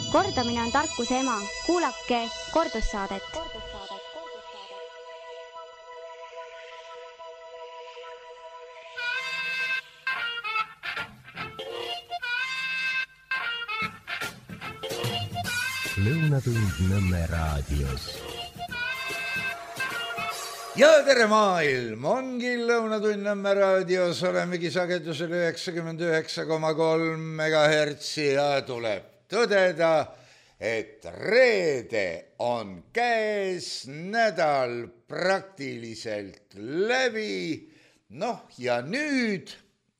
Kordamine on tarkuse ema. Kuulake kordussaadet. Lõunatund Nõmme raadios. Ja tere maailm, ongi Lõunatund Nõmme raadios, olemegi sagedusel 99,3 MHz ja tuleb tõdeda, et reede on käes, nädal praktiliselt läbi, ja nüüd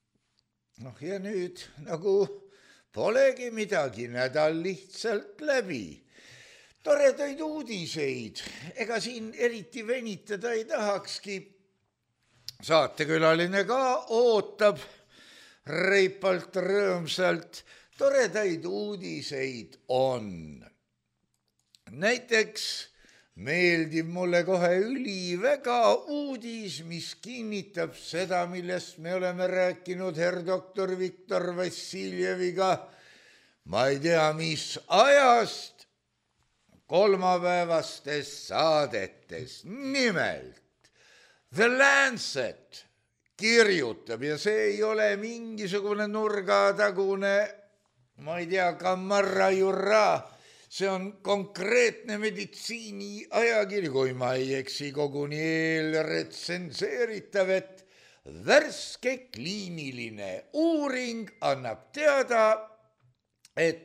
nagu polegi midagi, nädal lihtsalt läbi. Toredaid uudiseid, ega siin eriti venitada ei tahakski. Saatekülaline ka ootab reipalt rõõmsalt. Toredaid uudiseid on. Näiteks meeldib mulle kohe üliväga uudis, mis kinnitab seda, millest me oleme rääkinud herr doktor Viktor Vassiljeviga. Ma ei tea, mis ajast kolmapäevastes saadetes. Nimelt The Lancet kirjutab ja see ei ole mingisugune nurgatagune, ma ei tea, kamarra jurra, see on konkreetne meditsiini ajakiri, kui ma ei eksi, koguni eelretsenseeritav, et värske kliiniline uuring annab teada, et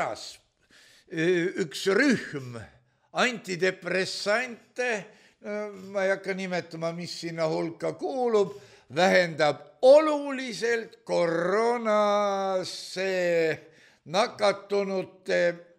üks rühm antidepressante, ma ei hakka nimetama, mis sinna hulka kuulub, vähendab oluliselt koroonasse nakatunute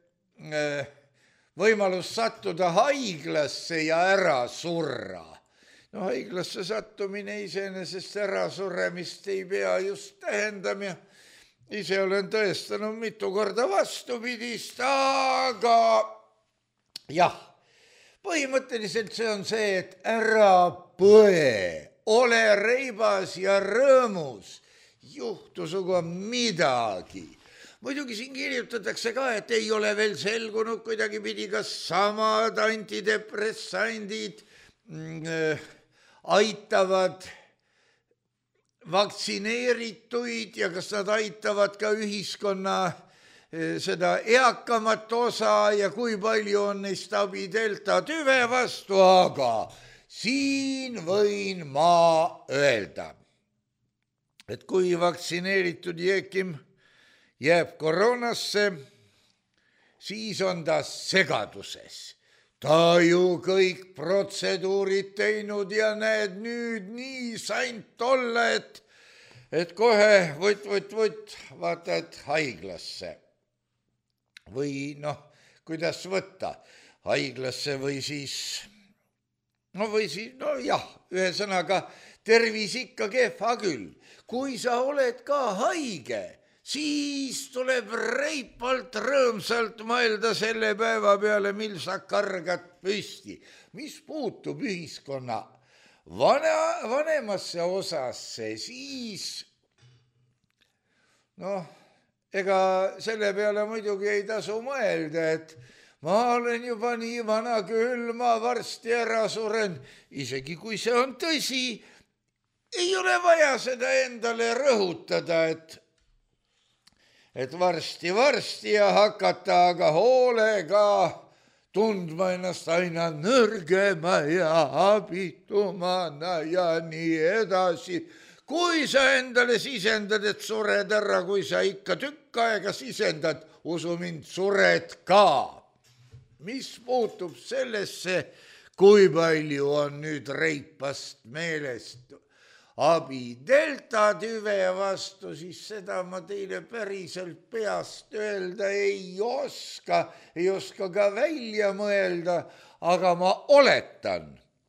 võimalus sattuda haiglasse ja ära surra. Haiglasse sattumine iseenesest ära suremist ei pea just tähendama. Ise olen tõestanud mitu korda vastupidist, aga jah, põhimõtteliselt see on see, et ära põe, ole reibas ja rõõmus, juhtu suga midagi. Muidugi siin kirjutatakse ka, et ei ole veel selgunud kuidagipidi, kas samad antidepressandid aitavad vaktsineerituid ja kas nad aitavad ka ühiskonna seda eakamat osa ja kui palju on neist abi delta tüve vastu, aga siin võin ma öelda, et kui vaktsineeritud jeekim jääb koroonasse, siis on ta segaduses. Ta ju kõik protseduurid teinud ja näed nüüd nii saint olla, et kohe võt, vaatad haiglasse. Või kuidas võtta haiglasse või siis, ühesõnaga tervis ikka kehva küll. Kui sa oled ka haige, siis tuleb reipalt rõõmsalt mõelda selle päeva peale, mil sa kargad püsti. Mis puutub ühiskonna vanemasse osasse, siis ega selle peale muidugi ei tasu mõelda, et ma olen juba nii vana küll, ma varsti ära suren. Isegi kui see on tõsi, ei ole vaja seda endale rõhutada, et varsti ja hakata aga hoolega tundma ennast aina nõrgema ja abitumana ja nii edasi. Kui sa endale sisendad, et sured ära, kui sa ikka tükk aega sisendad, usu mind, sured ka. Mis puutub sellesse, kui palju on nüüd reipast meelest abi delta tüve vastu, siis seda ma teile päriselt peast öelda ei oska ka välja mõelda, aga ma oletan,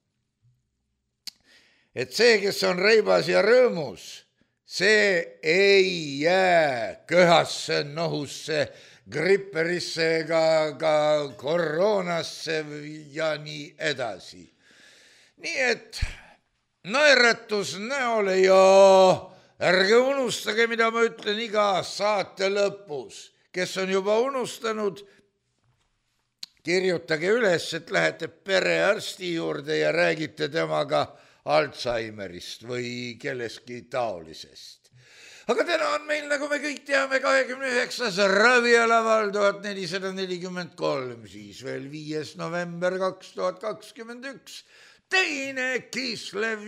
et see, kes on reibas ja rõõmus, see ei jää köhasse, nohusse, gripperisse ega ka koroonasse ja nii edasi. Nii et naeratus näole ja ärge unustage, mida ma ütlen iga saate lõpus. Kes on juba unustanud, kirjutage üles, et lähete perearsti juurde ja räägite temaga Alzheimerist või kellestki taolisest. Aga täna on meil, nagu me kõik teame, 29. ravialaval 1443, siis veel 5. november 2021, teine Kislev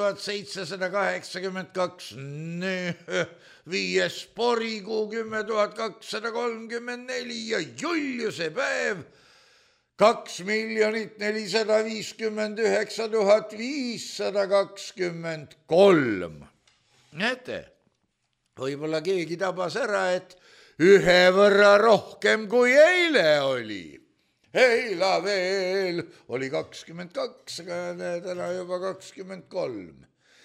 5782, 5. porikuu 10234 ja Juliuse päev 2 459 523. Näete, võib-olla keegi tabas ära, et ühe võrra rohkem kui eile oli. Eila veel oli 22, aga täna juba 23.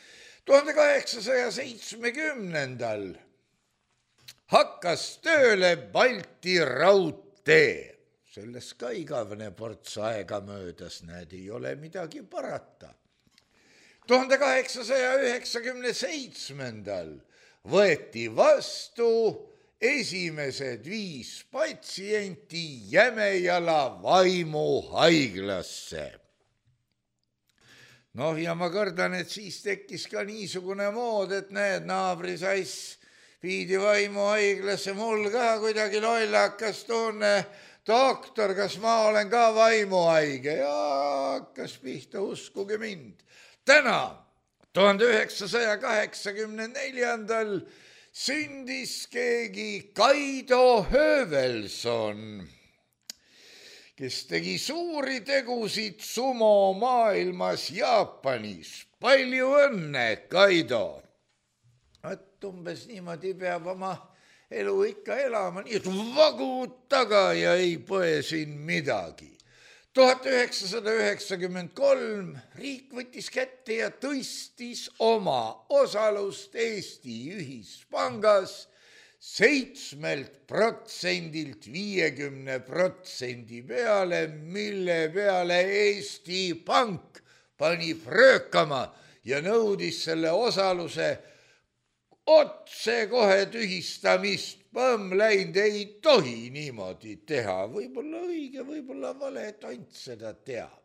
1870. hakkas tööle Balti raudtee. Sellest ka igavene ports aega möödas, näed, ei ole midagi parata. 1897. võeti vastu esimesed 5 patsienti Jämejala vaimuhaiglasse. Noh, ja ma kardan, et siis tekkis ka niisugune mood, et näed, naabrisass viidi vaimuhaiglasse, mul ka kuidagi lollakas tunne, doktor, kas ma olen ka vaimuhaige? Ja hakkas pihta, uskuge mind. Täna 1984. sündis keegi Kaido Hövelson, kes tegi suuri tegusid sumo maailmas Jaapanis. Palju õnne, Kaido! Et umbes niimoodi peab oma elu ikka elama, nii et vagud taga ja ei põe siin midagi. 1993 riik võttis kätte ja tõstis oma osalust Eesti ühispangas 7% 50% peale, mille peale Eesti Pank pani pröökama ja nõudis selle osaluse otse kohe tühistamist. Põmm läinud, ei tohi niimoodi teha. Võib-olla õige, võib-olla vale, et ainult seda teab.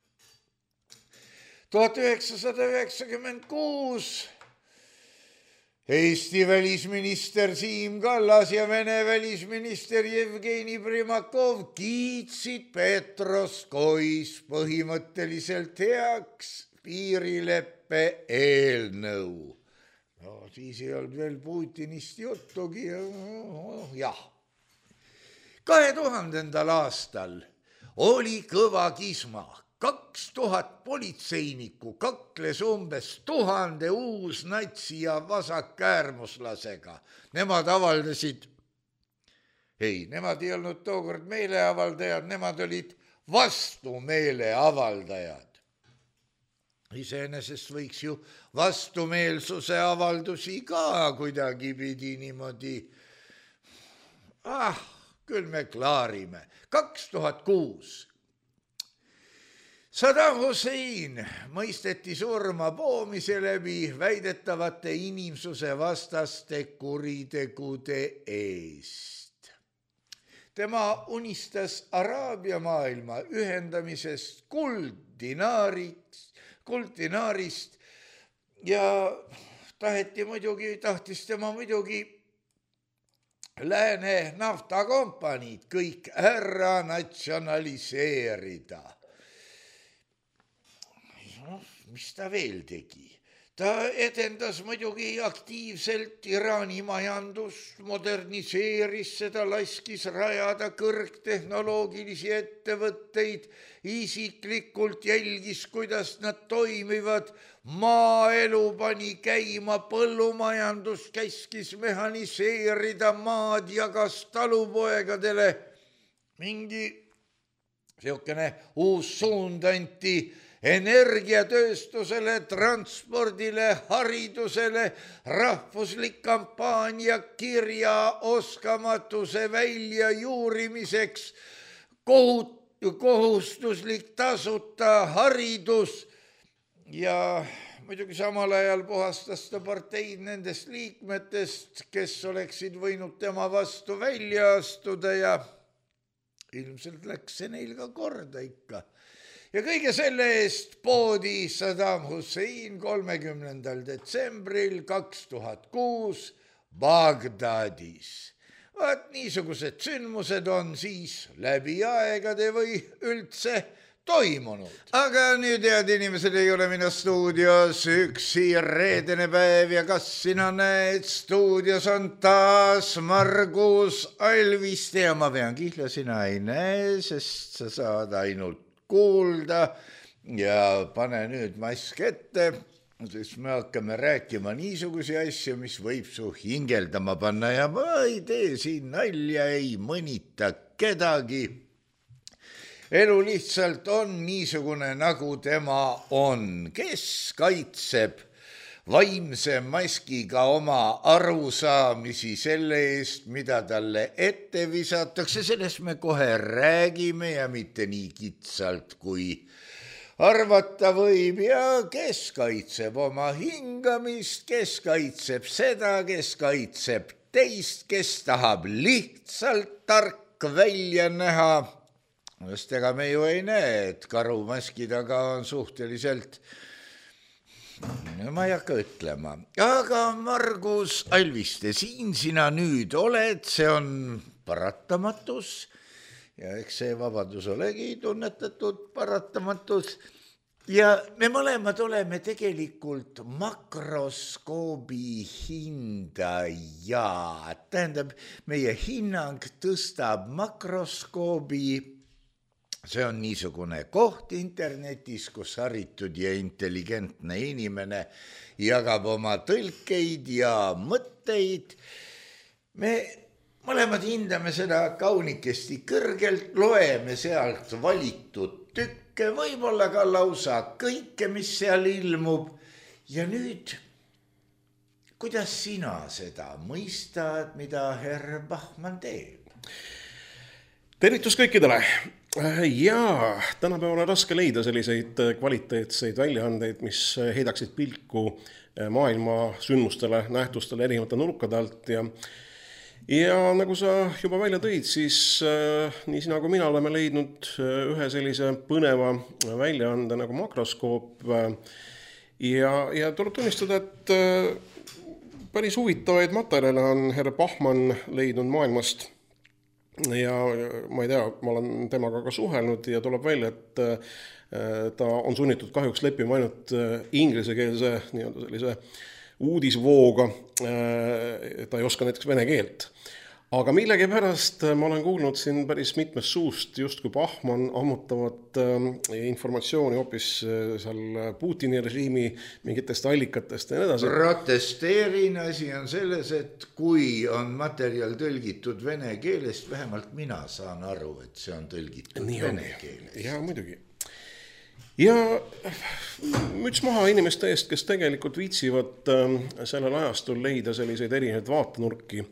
1996 Eesti välisminister Siim Kallas ja Vene välisminister Jevgeni Primakov kiitsid Petroskois põhimõtteliselt heaks piirileppe eelnõu. No, siis ei olnud veel Putinist juttugi. Jah. 2000. aastal oli kõva kisma. 2000 politseinikku kakles umbes 1000 uusnatsi ja vasakäärmuslasega. Nemad avaldasid, nemad ei olnud tookord meeleavaldajad, nemad olid vastumeeleavaldajad. Iseenesest võiks ju vastumeelsuse avaldusi ka kuidagi pidi niimoodi. Küll me klaarime. 2006. Saddam Hussein mõisteti surma poomise läbi väidetavate inimsuse vastaste kuritegude eest. Tema unistas Araabia maailma ühendamisest kulddinaarist ja tahtis tema muidugi lääne naftakompaniid kõik ära natsionaliseerida. Mis ta veel tegi? Ta edendas muidugi aktiivselt Iraani majandust, moderniseeris seda, laskis rajada kõrgtehnoloogilisi ettevõtteid, isiklikult jälgis, kuidas nad toimivad, maaelu pani käima, põllumajandus käskis mehhaniseerida maad, jagas talupoegadele. Mingi siukene uus suund anti energiatööstusele, transpordile, haridusele, rahvuslik kampaania kirjaoskamatuse väljajuurimiseks, kohustuslik tasuta haridus ja muidugi samal ajal puhastas ta parteid nendest liikmetest, kes oleksid võinud tema vastu välja astuda ilmselt läks see neil ka korda ikka. Ja kõige selle eest poodi Saddam Hussein 30. detsembril 2006 Bagdadis. Vaat niisugused sündmused on siis läbi aegade või üldse toimunud. Aga nüüd head inimesed, ei ole minu stuudios üksi reedene päev ja kas sina näed, stuudios on taas Margus Alviste ja ma pean kihla, sina ei näe, sest sa saad ainult kuulda ja pane nüüd mask ette, sest me hakkame rääkima niisugusi asju, mis võib su hingeldama panna ja ma ei tee siin nalja, ei mõnita kedagi. Elu lihtsalt on niisugune, nagu tema on, kes kaitseb vaimse maskiga oma arusaamisi selle eest, mida talle ette visatakse, sellest me kohe räägime ja mitte nii kitsalt, kui arvata võib ja kes kaitseb oma hingamist, kes kaitseb seda, kes kaitseb teist, kes tahab lihtsalt tark välja näha. Sest ega me ju ei näe, et karumaski taga on suhteliselt, ma ei hakka ütlema, aga Margus Alviste, siin sina nüüd oled, see on paratamatus ja eks see vabadus olegi tunnetatud paratamatus ja me mõlemad oleme tegelikult makroskoobi hindajad, tähendab, meie hinnang tõstab makroskoobi. See on niisugune koht internetis, kus haritud ja intelligentne inimene jagab oma tõlkeid ja mõtteid. Me mõlemad hindame seda kaunikesti kõrgelt, loeme sealt valitud tükke, võib-olla ka lausa kõike, mis seal ilmub. Ja nüüd, kuidas sina seda mõistad, mida herr Bachmann teeb? Tervitus kõikidele! Jaa, tänapäeval on raske leida selliseid kvaliteetseid väljaandeid, mis heidaksid pilku maailma sündmustele, nähtustele erinevate nurkade alt ja nagu sa juba välja tõid, siis nii sina kui mina oleme leidnud ühe sellise põneva väljaande nagu Makroskoop ja tuleb tunnistada, et päris huvitavaid materjale on herr Bachmann leidnud maailmast. Ja ma ei tea, ma olen temaga ka suhelnud ja tuleb välja, et ta on sunnitud kahjuks leppima ainult ingliskeelse sellise uudisvooga, ta ei oska näiteks vene keelt. Aga millegipärast ma olen kuulnud siin päris mitmest suust, just kui Bachmann ammutavat informatsiooni hoopis seal Putini režiimi mingitest allikatest ja nii edasi. Protesteerin, asi on selles, et kui on materjal tõlgitud vene keelest, vähemalt mina saan aru, et see on tõlgitud vene keelest. Ja muidugi. Ja müts maha inimeste eest, kes tegelikult viitsivad sellel ajastul leida selliseid erinevaid vaatenurki.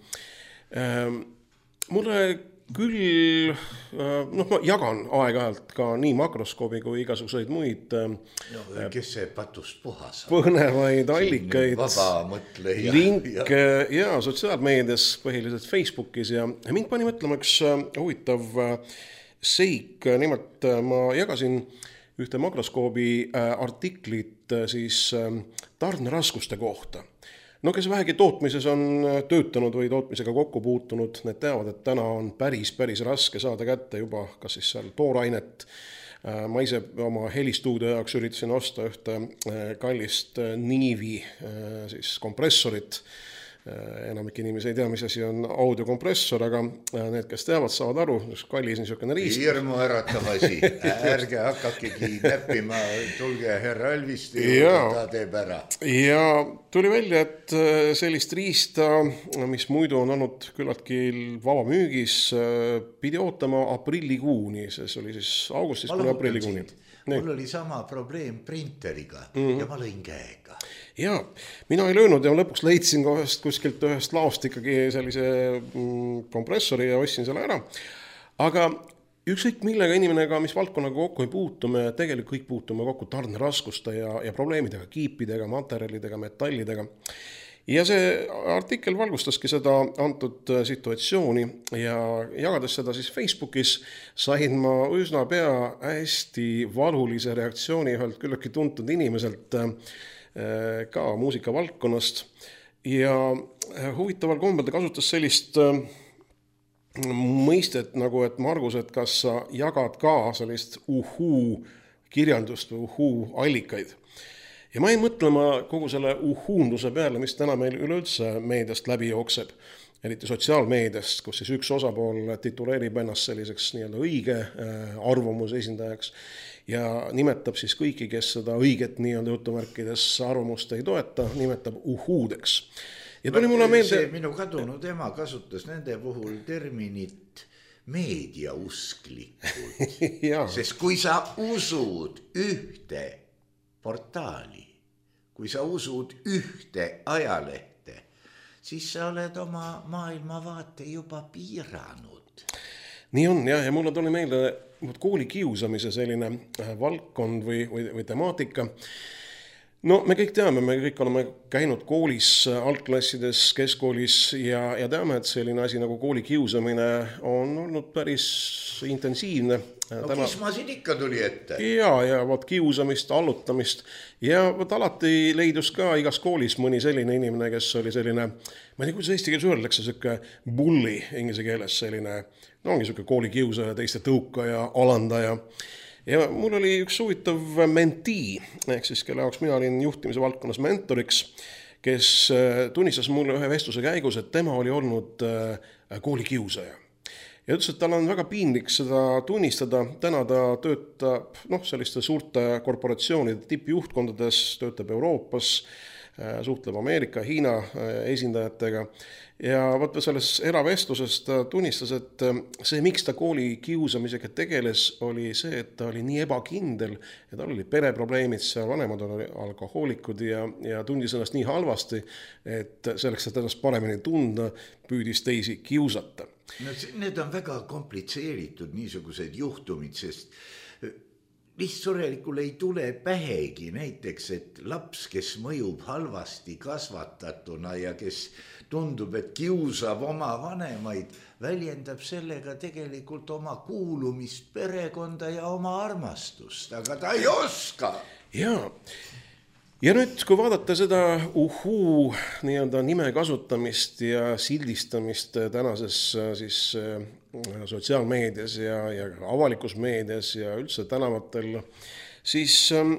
Mulle küll, ma jagan aeg-ajalt ka nii makroskoobi kui igasuguseid muid kes see patust puhas põnevaid allikaid, linke ja sotsiaalmeedias, põhiliselt Facebookis ja mind pani mõtlema üks huvitav seik, nimelt ma jagasin ühte makroskoobi artiklit siis tarneraskuste kohta. No kes vähegi tootmises on töötanud või tootmisega kokku puutunud, need teavad, et täna on päris raske saada kätte juba kas siis seal toorainet. Ma ise oma helistuudio jaoks üritasin osta ühte kallist Niivi siis kompressorit. Enamik inimesi ei tea, mis asi on audiokompressor, aga need, kes teavad, saavad aru, kallis niisugune riist. Hirmu äratav asi, ärge hakkakegi näppima, tulge herra Alviste, ta teeb ära. Ja tuli välja, et sellist riista, mis muidu on olnud küllaltki vaba müügis, pidi ootama aprillikuuni, see oli siis augustis kuni aprillikuuni. Mul oli sama probleem printeriga ja ma lõin käega. Ja, mina ei löönud ja lõpuks leidsin kuskilt ühest laost ikkagi sellise kompressori ja ostsin selle ära. Aga ükskõik millega inimenega, mis valdkonnaga kokku ei puutu, me tegelikult kõik puutume kokku tarneraskuste ja probleemidega, kiipidega, materjalidega, metallidega. Ja see artikkel valgustaski seda antud situatsiooni ja jagades seda siis Facebookis sain ma üsna pea hästi valulise reaktsiooni ühelt küllaltki tuntud inimeselt ka muusikavaldkonnast ja huvitaval kombel ta kasutas sellist mõistet nagu, et Margus, et kas sa jagad ka sellist kirjandust või allikaid. Ja ma jäin mõtlema kogu selle uhuunduse peale, mis täna meil üleüldse meediast läbi jookseb, eriti sotsiaalmeediast, kus siis üks osapool tituleerib ennast selliseks nii-öelda õige arvamuse esindajaks ja nimetab siis kõiki, kes seda õiget nii-öelda jutumärkides arvamust ei toeta, nimetab uhuudeks. Ja tuli mulle meelde... See minu kadunud ema kasutas nende puhul terminit meediausklikud, sest kui sa usud ühte portaali, kui sa usud ühte ajalehte, siis sa oled oma maailmavaate juba piiranud. Nii on, ja mulle tuli meelde kooli kiusamise selline valdkond või temaatika. No me kõik teame, me kõik oleme käinud koolis, algklassides, keskkoolis ja teame, et selline asi nagu kooli kiusamine on olnud päris intensiivne. No kismasid ikka tuli ette. Ja võt kiusamist, allutamist ja võt alati leidus ka igas koolis mõni selline inimene, kes oli selline, ma ei tea, kuidas eesti keeles öeldakse, selline bully inglise keeles selline, no ongi selline kooli kiusaja, teiste tõukaja, alandaja. Ja mul oli üks huvitav mentee, ehk siis kelle jaoks mina olin juhtimise valdkonnas mentoriks, kes tunnistas mulle ühe vestluse käigus, et tema oli olnud koolikiusaja. Ja ütles, et tal on väga piinlik seda tunnistada, täna ta töötab selliste suurte korporatsioonide tippjuhtkondades, töötab Euroopas, suhtleb Ameerika, Hiina esindajatega ja võtta selles eravestluses ta tunnistas, et see, miks ta kooli kiusamisega tegeles, oli see, et ta oli nii ebakindel ja tal oli pereprobleemid, seal vanemad oli alkohoolikud ja tundis ennast nii halvasti, et selleks, et ennast paremini tunda, püüdis teisi kiusata. No, need on väga komplitseeritud niisugused juhtumid, sest lihtsurelikul ei tule pähegi näiteks, et laps, kes mõjub halvasti kasvatatuna ja kes tundub, et kiusab oma vanemaid, väljendab sellega tegelikult oma kuulumist perekonda ja oma armastust, aga ta ei oska. Ja nüüd, kui vaadata seda nii-öelda nime kasutamist ja sildistamist tänases siis sotsiaalmeedias ja avalikus meedias ja üldse tänavatel, siis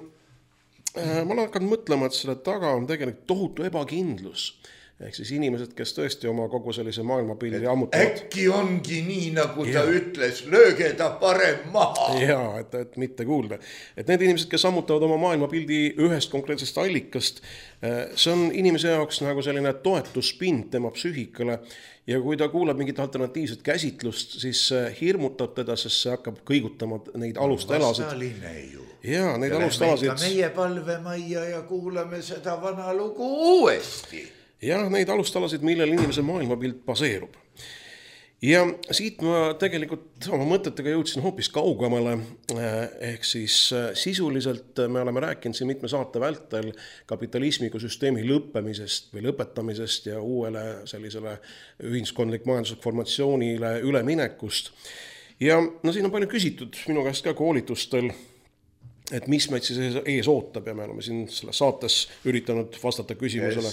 ma olen hakanud mõtlema, et selle taga on tegelikult tohutu ebakindlus. Ehk siis inimesed, kes tõesti oma kogu sellise maailmapildi ammutavad. Äkki ongi nii, nagu ta ütles, lööge ta parem maha. Ja, et mitte kuulda. Et need inimesed, kes ammutavad oma maailmapildi ühest konkreetsest allikast, see on inimese jaoks nagu selline toetuspind tema psüühikale ja kui ta kuulab mingit alternatiivset käsitlust, siis hirmutab teda, sest see hakkab kõigutama neid alustalasid. Vastaline ju. Ja, neid alustalasid. Meie palvemajja ja kuulame seda vana lugu uuesti. Ja neid alustalasid, millel inimese maailmapilt baseerub. Ja siit ma tegelikult oma mõtetega jõudsin hoopis kaugemale, ehk siis sisuliselt me oleme rääkinud siin mitme saate vältel kapitalismiga süsteemi lõppemisest või lõpetamisest ja uuele sellisele ühiskondlik majanduslik formatsioonile üleminekust. Ja siin on palju küsitud minu käest ka koolitustel, et mis meid siis ees ootab ja me oleme siin selles saates üritanud vastata küsimusele.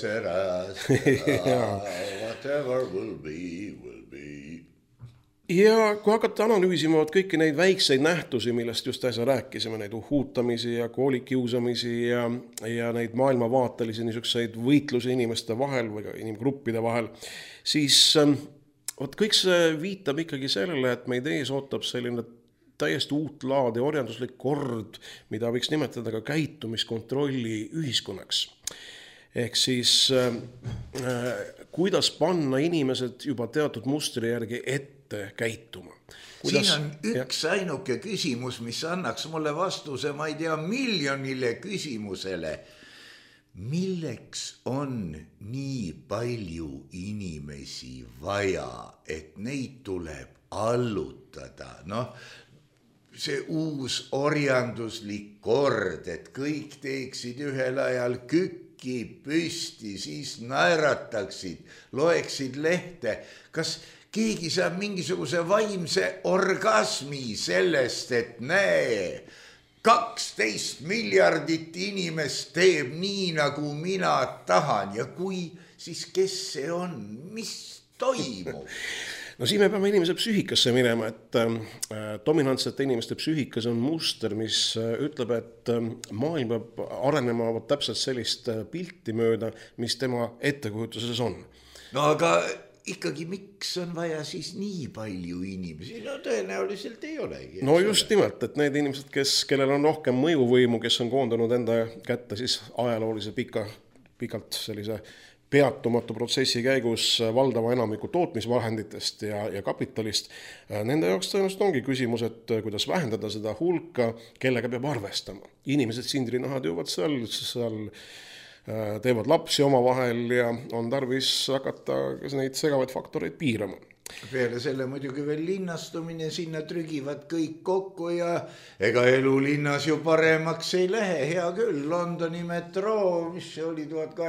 Whatever will be, will be. Ja kui hakata analüüsima kõiki neid väikseid nähtusi, millest just äsja rääkisime, neid uhuutamisi ja koolikiusamisi ja neid maailmavaatelisi niisuguseid võitlusi inimeste vahel või ka inimgruppide vahel, siis kõik see viitab ikkagi sellele, et meid ees ootab selline täiesti uut laadi orjanduslik kord, mida võiks nimetada ka käitumiskontrolli ühiskonnaks. Ehk siis, kuidas panna inimesed juba teatud mustri järgi ette käituma. Siin on üks ainuke küsimus, mis annaks mulle vastuse, ma ei tea, miljonile küsimusele. Milleks on nii palju inimesi vaja, et neid tuleb allutada? See uus orjanduslik kord, et kõik teeksid ühel ajal kükki kõiki püsti, siis naerataksid, loeksid lehte. Kas keegi saab mingisuguse vaimse orgasmi sellest, et näe, 12 miljardit inimest teeb nii, nagu mina tahan ja kui, siis kes see on, mis toimub? No siin me peame inimese psüühikasse minema, et dominantsete inimeste psüühikas on muster, mis ütleb, et maailm peab arenema täpselt sellist pilti mööda, mis tema ettekujutuses on. No aga ikkagi miks on vaja siis nii palju inimesi? No tõenäoliselt ei olegi. No just nimelt, et need inimesed, kellel on rohkem mõjuvõimu, kes on koondanud enda kätte siis ajaloolise pikalt sellise peatumatu protsessi käigus valdava enamiku tootmisvahenditest ja kapitalist. Nende jaoks tõenäoliselt ongi küsimus, et kuidas vähendada seda hulka, kellega peab arvestama. Inimesed sindrinahad jõuvad seal teevad lapsi omavahel ja on tarvis hakata neid segavaid faktoreid piirama. Peale selle muidugi veel linnastumine, sinna trügivad kõik kokku ja ega elu linnas ju paremaks ei lähe. Hea küll, Londoni metroo, mis see oli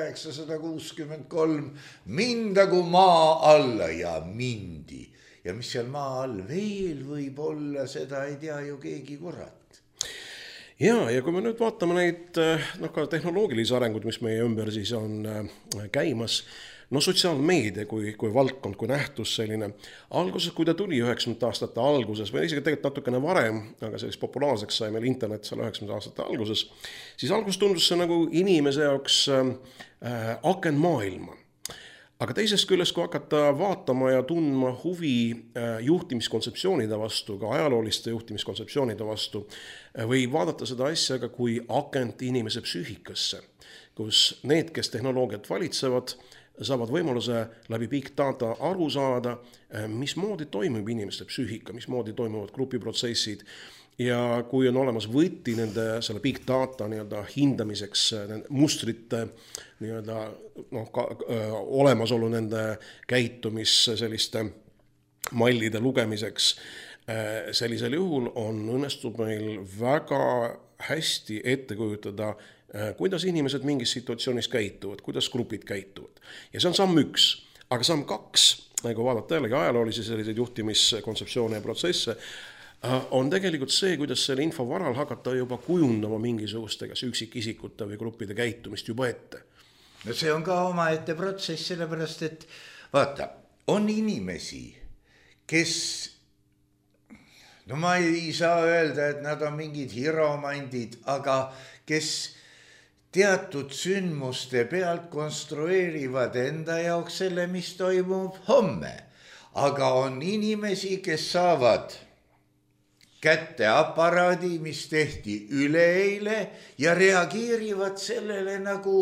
1863, mindagu maa alla ja mindi. Ja mis seal maa all veel võib olla, seda ei tea ju keegi kurat. Ja kui me nüüd vaatame neid ka tehnoloogilisi arengud, mis meie ümber siis on käimas, no sotsiaalmeedia kui valdkond, kui nähtus selline. Alguses, kui ta tuli 90 aastate alguses, või isegi tegelikult natukene varem, aga sellist populaarseks sai meil internet seal 90 aastate alguses, siis alguses tundus see nagu inimese jaoks aken maailma. Aga teisest küljest, kui hakata vaatama ja tundma huvi juhtimiskontseptsioonide vastu, ka ajalooliste juhtimiskontseptsioonide vastu, või vaadata seda asja ka kui akent inimese psüühikasse, kus need, kes tehnoloogiat valitsevad, saavad võimaluse läbi big data aru saada, mismoodi toimub inimeste psüühika, mismoodi toimuvad grupiprotsessid ja kui on olemas võti selle big data hindamiseks, mustrite olemasolu nende käitumis selliste mallide lugemiseks, sellisel juhul õnnestub meil väga hästi ette kujutada, kuidas inimesed mingis situatsioonis käituvad, kuidas grupid käituvad. Ja see on samm 1, aga samm 2, nagu vaadata jällegi ajaloolisi selliseid juhtimiskontseptsioone ja protsesse, on tegelikult see, kuidas selle info varal hakata juba kujundama mingisuguste kas üksikisikute või gruppide käitumist juba ette. No see on ka omaette protsess, sellepärast et vaata, on inimesi, kes, no ma ei saa öelda, et nad on mingid hiromandid, aga kes teatud sündmuste pealt konstrueerivad enda jaoks selle, mis toimub homme. Aga on inimesi, kes saavad kätte aparaadi, mis tehti üleeile ja reageerivad sellele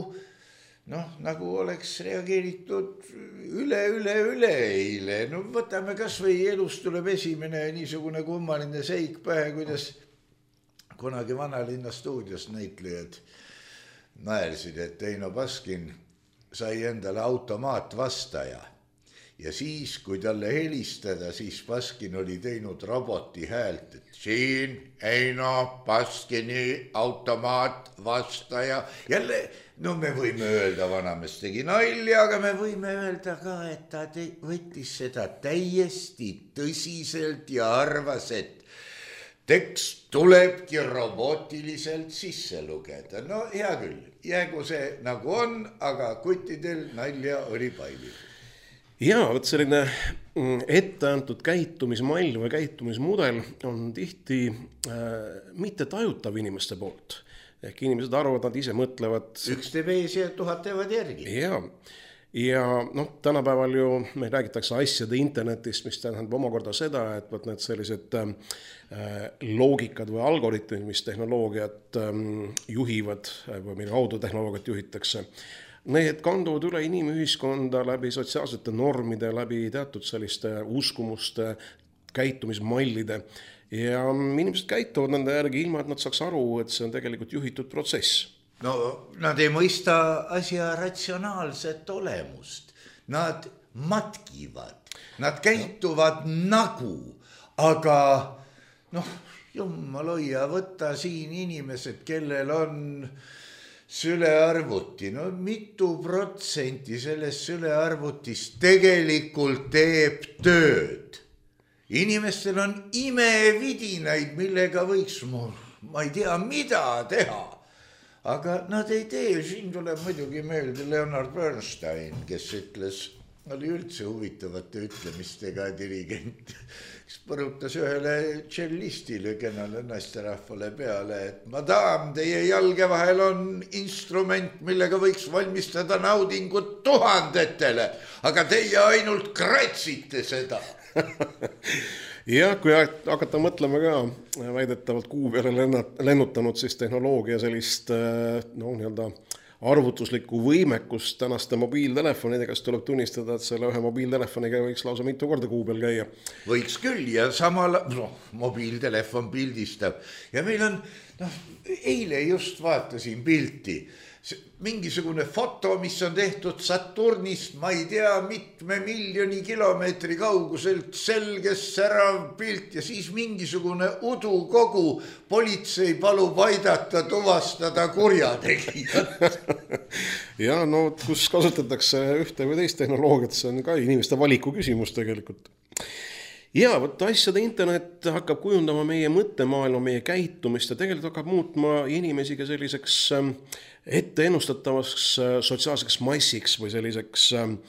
nagu oleks reageeritud üleeile. No võtame kas või elus tuleb esimene niisugune kummaline seik pähe, kuidas kunagi Vanalinna stuudios näitlejad naersid, et Eino Baskin sai endale automaatvastaja ja siis, kui talle helistada, siis Baskin oli teinud roboti häält, et siin Eino Baskini automaatvastaja. Jälle, no me võime öelda, vanamees tegi nalja, aga me võime öelda ka, et ta võttis seda täiesti tõsiselt ja arvas, et tekst tulebki robotiliselt sisse lugeda. No hea küll, jäägu see nagu on, aga kuttidel nalja oli palju. Ja, võt selline etteantud käitumismall või käitumismudel on tihti mitte tajutav inimeste poolt. Ehk inimesed arvavad, nad ise mõtlevad. Üks teeb ees ja 1000 teevad järgi. Ja tänapäeval ju me räägitakse asjade internetist, mis tähendab omakorda seda, et need sellised loogikad või algoritmid, mis tehnoloogiat juhivad või mille kaudu tehnoloogiat juhitakse, need kanduvad üle inimühiskonda läbi sotsiaalsete normide, läbi teatud selliste uskumuste, käitumismallide ja inimesed käituvad nende järgi ilma, et nad saaks aru, et see on tegelikult juhitud protsess. No nad ei mõista asja ratsionaalset olemust. Nad matkivad, nad käituvad nagu, aga jumal hoia, võtta siin inimesed, kellel on sülearvuti, no mitu protsenti sellest sülearvutist tegelikult teeb tööd. Inimestel on imevidinaid, millega võiks, ma ei tea, mida teha. Aga nad ei tee, siin tuleb muidugi meelde Leonard Bernstein, kes ütles, oli üldse huvitavate ütlemistega dirigent, kes põrutas ühele tšellistile, kenale naisterahvale peale, et madam, teie jalge vahel on instrument, millega võiks valmistada naudingut tuhandetele, aga teie ainult kratsite seda. Jah, kui hakata mõtlema ka väidetavalt kuu peale lennutanud siis tehnoloogia sellist nii-öelda arvutuslikku võimekust tänaste mobiiltelefonidega, kas tuleb tunnistada, et selle ühe mobiiltelefoniga võiks lausa mitu korda kuu peal käia. Võiks küll ja samal mobiiltelefon pildistab ja meil on, eile just vaatasin pilti, mingisugune foto, mis on tehtud Saturnist, ma ei tea, mitme miljoni kilomeetri kauguselt, selges särav pilt ja siis mingisugune udukogu, politsei palub aidata tuvastada kurjategijat. Ja no kus kasutatakse ühte või teist tehnoloogiat, see on ka inimeste valiku küsimus tegelikult. Ja võt asjade internet hakkab kujundama meie mõttemaailma, meie käitumist ja tegelikult hakkab muutma inimesi ka selliseks ette ennustatavaks sotsiaalseks massiks või selliseks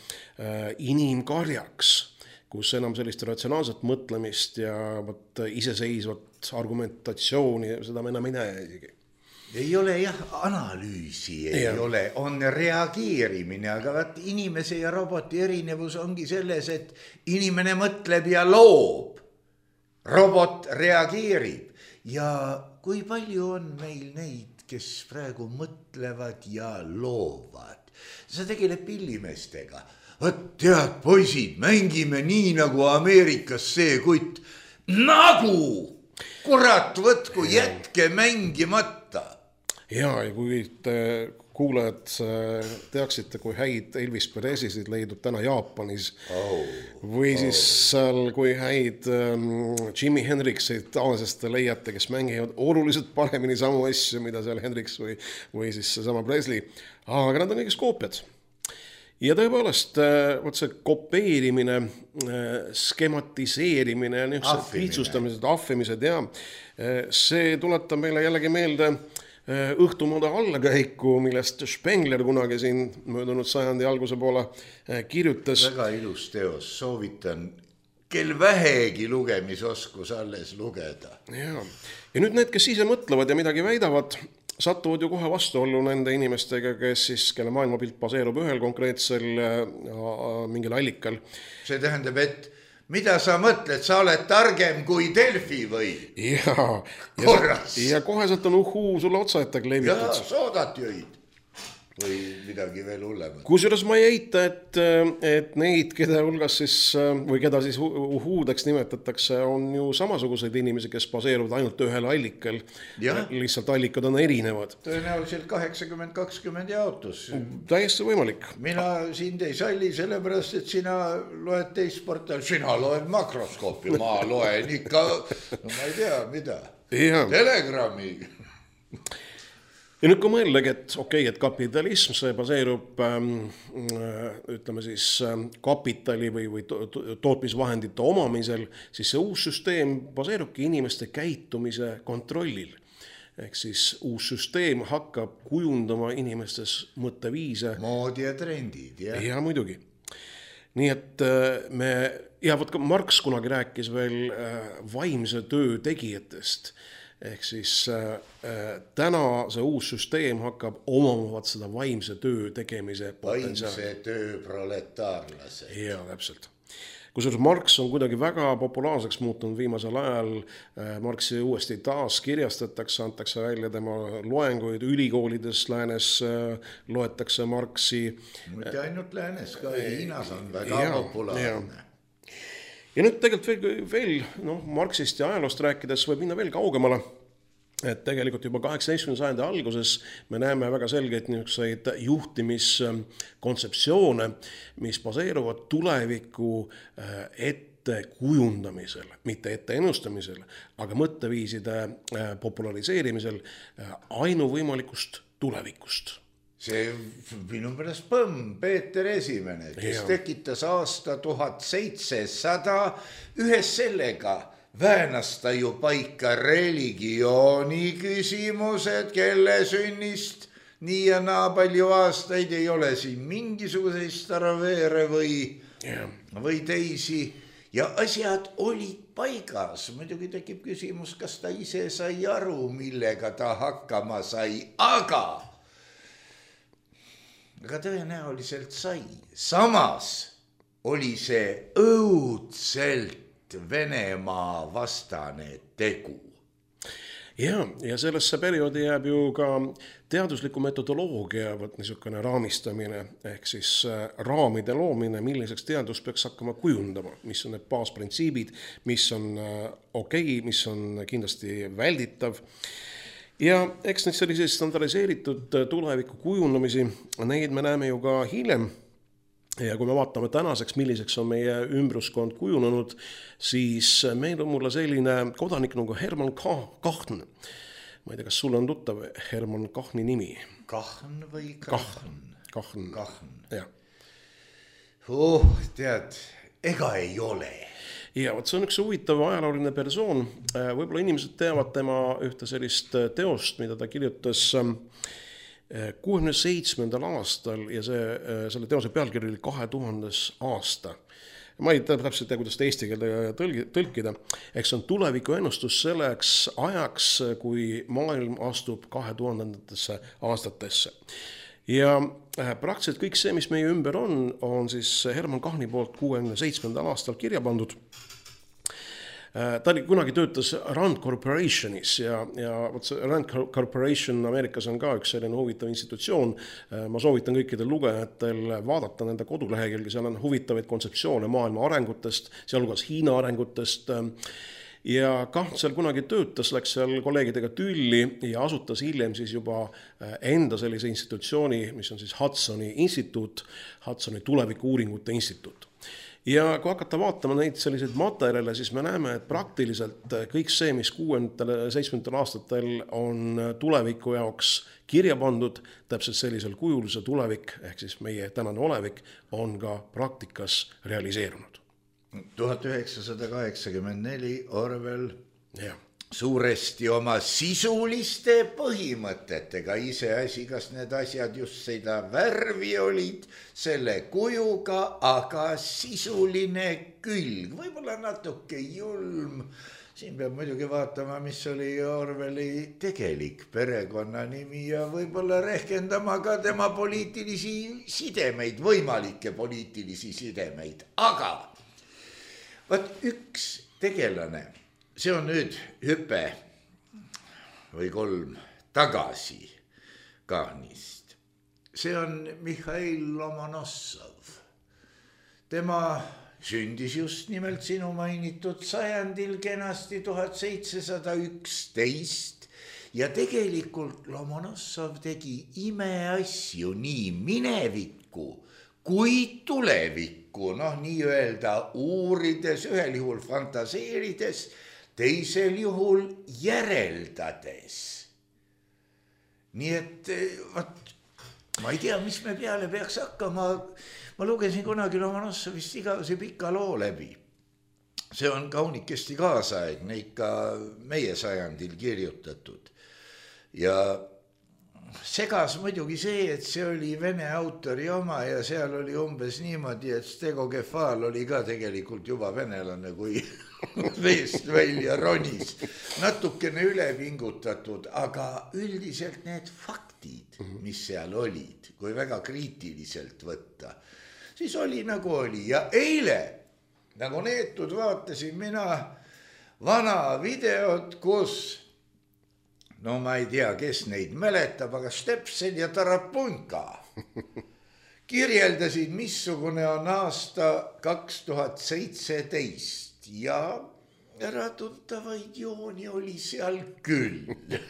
inimkarjaks, kus enam sellist ratsionaalset mõtlemist ja iseseisvat argumentatsiooni, seda me enam ei näe isegi. Ei ole jah, analüüsi ei ole, on reageerimine, aga vaat inimese ja roboti erinevus ongi selles, et inimene mõtleb ja loob, robot reageerib ja kui palju on meil neid, kes praegu mõtlevad ja loovad. See tegeleb pillimeestega. Võt tead, poisid, mängime nii nagu Ameerikas see kutt. Nagu! Kurat, võtku, jätke mängimata. Ja kui te kuulajad teaksite, kui häid Elvis Presley'sid leidub täna Jaapanis või siis seal, kui häid Jimi Hendrixid Aasiast leiate, kes mängivad oluliselt paremini samu asju, mida seal Hendrix või siis sama Presley, aga nad on kõigest koopiad. Ja tõepoolest, see kopeerimine, skematiseerimine, lihtsustamised, affimised ja see tuletab meile jällegi meelde õhtumoode allakäiku, millest Spengler kunagi siin möödunud sajandi alguse poole kirjutas. Väga ilus teos, soovitan, kel vähegi lugemisoskus alles lugeda. Ja nüüd need, kes ise mõtlevad ja midagi väidavad, satuvad ju kohe vastuollu nende inimestega, kes siis, kelle maailmapilt baseerub ühel konkreetsel mingil allikal. See tähendab, et mida sa mõtled, sa oled targem kui Delfi või? Ja koheselt on sulle otsaettag levitud. Ja soodat jõid või midagi veel hullemat. Kusjuures ma ei eita, et neid, keda hulgas siis, või keda siis uhuudeks nimetatakse, on ju samasuguseid inimesi, kes baseeruvad ainult ühel allikal. Lihtsalt allikad on erinevad. Tõenäoliselt 80-20 jaotus. Täiesti võimalik. Mina sind ei salli sellepärast, et sina loed teist portaal. Sina loed makroskoopi, ma loen ikka, no ma ei tea, mida. Telegrammi. Ja nüüd kui mõeldagi, et et kapitalism, see baseerub, ütleme siis, kapitali või tootmisvahendite omamisel, siis see uus süsteem baseerubki inimeste käitumise kontrollil. Ehk siis uus süsteem hakkab kujundama inimestes mõtteviise. Moodi ja trendid, jah. Ja muidugi. Nii et Marx kunagi rääkis veel vaimse töö tegijatest. Ehk siis täna see uus süsteem hakkab omavad seda vaimse töö tegemise potentsiaali. Vaimse töö proletaarlase. Ja, täpselt. Kusjuures Marx on kuidagi väga populaarseks muutunud viimasel ajal. Marxi uuesti taas kirjastatakse, antakse välja tema loenguid ülikoolides läänes, loetakse Marxi. Mitte ainult läänes, ka Hiinas on väga populaarne. Ja nüüd tegelikult veel Marxist ja ajaloost rääkides võib minna veel kaugemale, et tegelikult juba 18. sajandi alguses me näeme väga selgeid niisuguseid juhtimiskontseptsioone, mis baseeruvad tuleviku ettekujundamisel, mitte ette ennustamisel, aga mõtteviiside populariseerimisel ainuvõimalikust tulevikust. See minu pärast põmm, Peeter Esimene, kes tekitas aasta 1700 ühes sellega, väänas ta ju paika religiooni küsimused, kelle sünnist nii ja naa palju aastaid ei ole siin mingisuguseid staraveere või teisi ja asjad olid paigas. Muidugi tekib küsimus, kas ta ise sai aru, millega ta hakkama sai, aga tõenäoliselt sai. Samas oli see õudselt Venemaa vastane tegu. Ja sellesse perioodi jääb ju ka teadusliku metodoloogia niisugune raamistamine, ehk siis raamide loomine, milliseks teadus peaks hakkama kujundama, mis on need baasprintsiibid, mis on okei, mis on kindlasti välditav. Ja eks neid selliseid standardiseeritud tuleviku kujundamisi, neid me näeme ju ka hiljem. Ja kui me vaatame tänaseks, milliseks on meie ümbruskond kujunenud, siis meil on mulle selline kodanik nagu Herman Kahn. Ma ei tea, kas sul on tuttav Herman Kahni nimi? Kahn või Kahn? Kahn. Ja. Tead, ega ei ole. Ja see on üks huvitav ajalooline persoon. Võib-olla inimesed teavad tema ühte sellist teost, mida ta kirjutas 67. aastal ja selle teose pealkiri oli 2000. aasta. Ma ei täpselt tea, kuidas eesti keelde tõlkida. Eks on tuleviku ennustus selleks ajaks, kui maailm astub 2000. aastatesse. Ja praktiliselt kõik see, mis meie ümber on siis Herman Kahni poolt 67. aastal kirja pandud. Ta kunagi töötas Rand Corporationis ja Rand Corporation Ameerikas on ka üks selline huvitav institutsioon. Ma soovitan kõikidel lugejatel vaadata nende kodulehekülge, seal on huvitavaid kontseptsioone maailma arengutest, sealhulgas Hiina arengutest. Ja Kahn seal kunagi töötas, läks seal kolleegidega tülli ja asutas hiljem siis juba enda sellise institutsiooni, mis on siis Hudsoni instituut, Hudsoni tulevikuuuringute instituut. Ja kui hakata vaatama neid selliseid materjale, siis me näeme, et praktiliselt kõik see, mis 6-7 aastatel on tuleviku jaoks kirja pandud, täpselt sellisel kujul see tulevik, ehk siis meie tänane olevik, on ka praktikas realiseerunud. 1984 Orwell suuresti oma sisuliste põhimõtetega, iseasi, kas need asjad just seda värvi olid selle kujuga, aga sisuline külg, võib-olla natuke julm. Siin peab muidugi vaatama, mis oli Orwelli tegelik perekonnanimi ja võib-olla rehkendama ka tema poliitilisi sidemeid, võimalikke poliitilisi sidemeid. Aga vaat üks tegelane, see on nüüd hüpe või 3 tagasi Kahnist. See on Mihhail Lomonossov. Tema sündis just nimelt sinu mainitud sajandil kenasti 1711 ja tegelikult Lomonossov tegi imeasju nii minevikku kui tulevikku, nii öelda uurides, ühel juhul fantaseerides, teisel juhul järeldades. Nii et ma ei tea, mis me peale peaks hakkama. Ma lugesin kunagi Lomonossovist igavese pika loo läbi. See on kaunikesti kaasaegne, ikka meie sajandil kirjutatud. Ja segas muidugi see, et see oli vene autori oma ja seal oli umbes niimoodi, et Stego Kefal oli ka tegelikult juba venelane, kui veest välja ronis. Natukene ülepingutatud, aga üldiselt need faktid, mis seal olid, kui väga kriitiliselt võtta, siis oli nagu oli. Ja eile, nagu neetud, vaatasin mina vana videot, kus ma ei tea, kes neid mäletab, aga Stepsel ja Tarapunka kirjeldasid, missugune on aasta 2017 ja äratuntavaid jooni oli seal küll.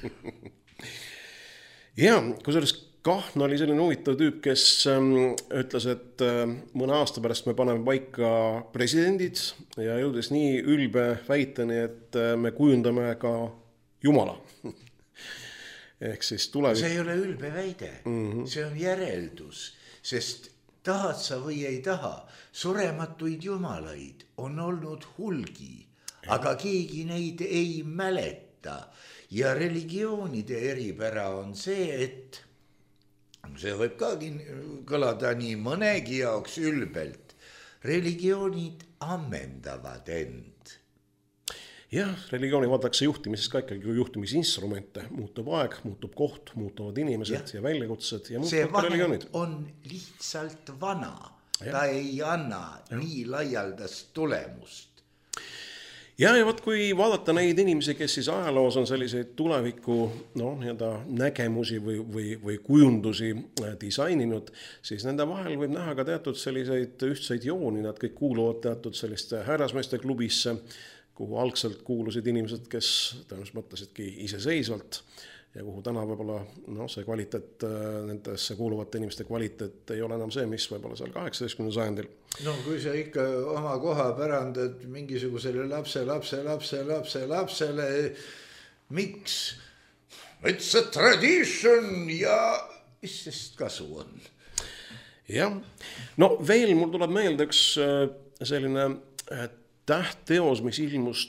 Ja, kui sellest Kahn oli selline huvitav tüüp, kes ütles, et mõne aasta pärast me paneme paika presidendid ja jõudes nii ülbe väiteni, et me kujundame ka Jumala. ehk siis tulevik. See ei ole ülbe väide, see on järeldus, sest tahad sa või ei taha, surematuid jumalaid on olnud hulgi, aga keegi neid ei mäleta ja religioonide eripära on see, et see võib ka kõlada nii mõnegi jaoks ülbelt, religioonid ammendavad end. Jah, religiooni vaadatakse juhtimises ka ikkagi juhtimisinstrumente, muutub aeg, muutub koht, muutuvad inimesed ja väljakutsed ja see muutuvad religioonid. on lihtsalt vana, ta ei anna nii laialdast tulemust. Ja võt, kui vaadata neid inimesi, kes siis ajaloos on selliseid tuleviku nägemusi või kujundusi disaininud, siis nende vahel võib näha ka teatud selliseid ühtseid jooni, nad kõik kuuluvad teatud selliste härrasmeeste klubisse, kuhu algselt kuulusid inimesed, kes tõenäoliselt mõtlesidki iseseisvalt ja kuhu täna võib-olla see kvaliteet, nendesse kuuluvate inimeste kvaliteet ei ole enam see, mis võib-olla seal 18. sajandil. No kui sa ikka oma koha pärandad mingisugusele lapsele, miks? It's a tradition ja mis sest kasu on? Jah, no veel mul tuleb meelde üks selline tähtteos, mis ilmus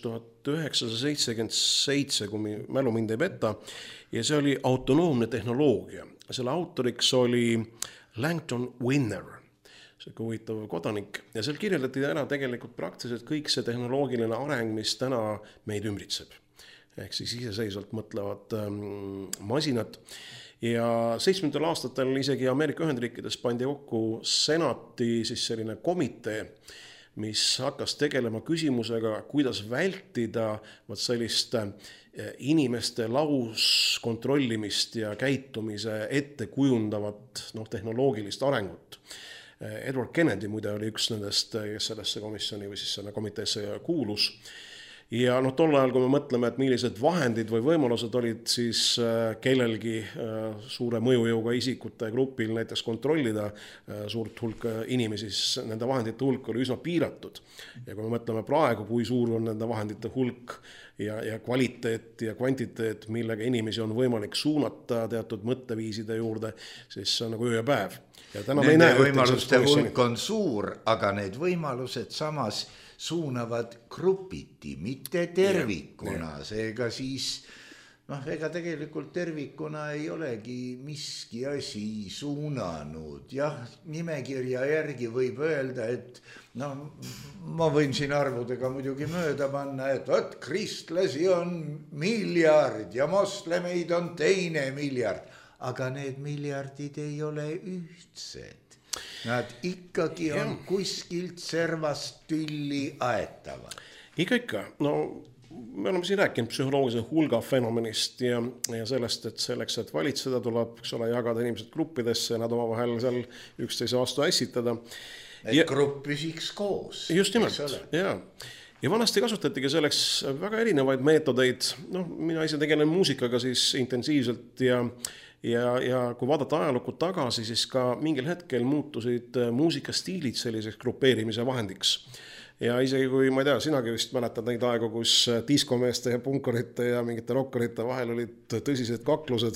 1977, kui mälu mind ei peta, ja see oli autonoomne tehnoloogia. Selle autoriks oli Langton Winner, see huvitav kodanik, ja seal kirjeldati ära tegelikult praktiliselt kõik see tehnoloogiline areng, mis täna meid ümbritseb. Ehk siis iseseisvalt mõtlevad masinad. Ja 70. aastatel isegi Ameerika Ühendriikides pandi kokku senati siis selline komitee, mis hakkas tegelema küsimusega, kuidas vältida sellist inimeste lauskontrollimist ja käitumise ette kujundavat tehnoloogilist arengut. Edward Kennedy muide oli üks nendest, kes sellesse komisjoni või siis selle komiteesse kuulus. Ja tol ajal, kui me mõtleme, et millised vahendid või võimalused olid siis kellelgi suure mõjujõuga isikute grupil näiteks kontrollida suurt hulka inimesi, siis nende vahendite hulk oli üsna piiratud. Ja kui me mõtleme praegu, kui suur on nende vahendite hulk ja kvaliteet ja kvantiteet, millega inimesi on võimalik suunata teatud mõtteviiside juurde, siis see on nagu öö ja päev. Ja nende võimaluste hulk on suur, aga need võimalused samas suunavad grupiti, mitte tervikuna, seega siis, ega tegelikult tervikuna ei olegi miski asi suunanud. Jah, nimekirja järgi võib öelda, et ma võin siin arvudega muidugi mööda panna, et kristlasi on 1 miljard ja moslemeid on 2 miljard, aga need miljardid ei ole ühtsed. Nad ikkagi on kuskilt servast tülli aetavad. Ikka. Me oleme siin rääkinud psühholoogilise hulga fenomenist ja sellest, et selleks, et valitseda, tuleb jagada inimesed gruppidesse ja nad omavahel seal üksteise vastu ässitada. Et grupp püsiks koos. Just nimelt, jaa. Ja vanasti kasutatigi selleks väga erinevaid meetodeid. Mina ise tegelen muusikaga siis intensiivselt ja kui vaadata ajalukku tagasi, siis ka mingil hetkel muutusid muusikastiilid selliseks grupeerimise vahendiks. Ja isegi kui, ma ei tea, sinagi vist mäletad neid aegu, kus diskomeeste ja punkarite ja mingite rokkarite vahel olid tõsised kaklused.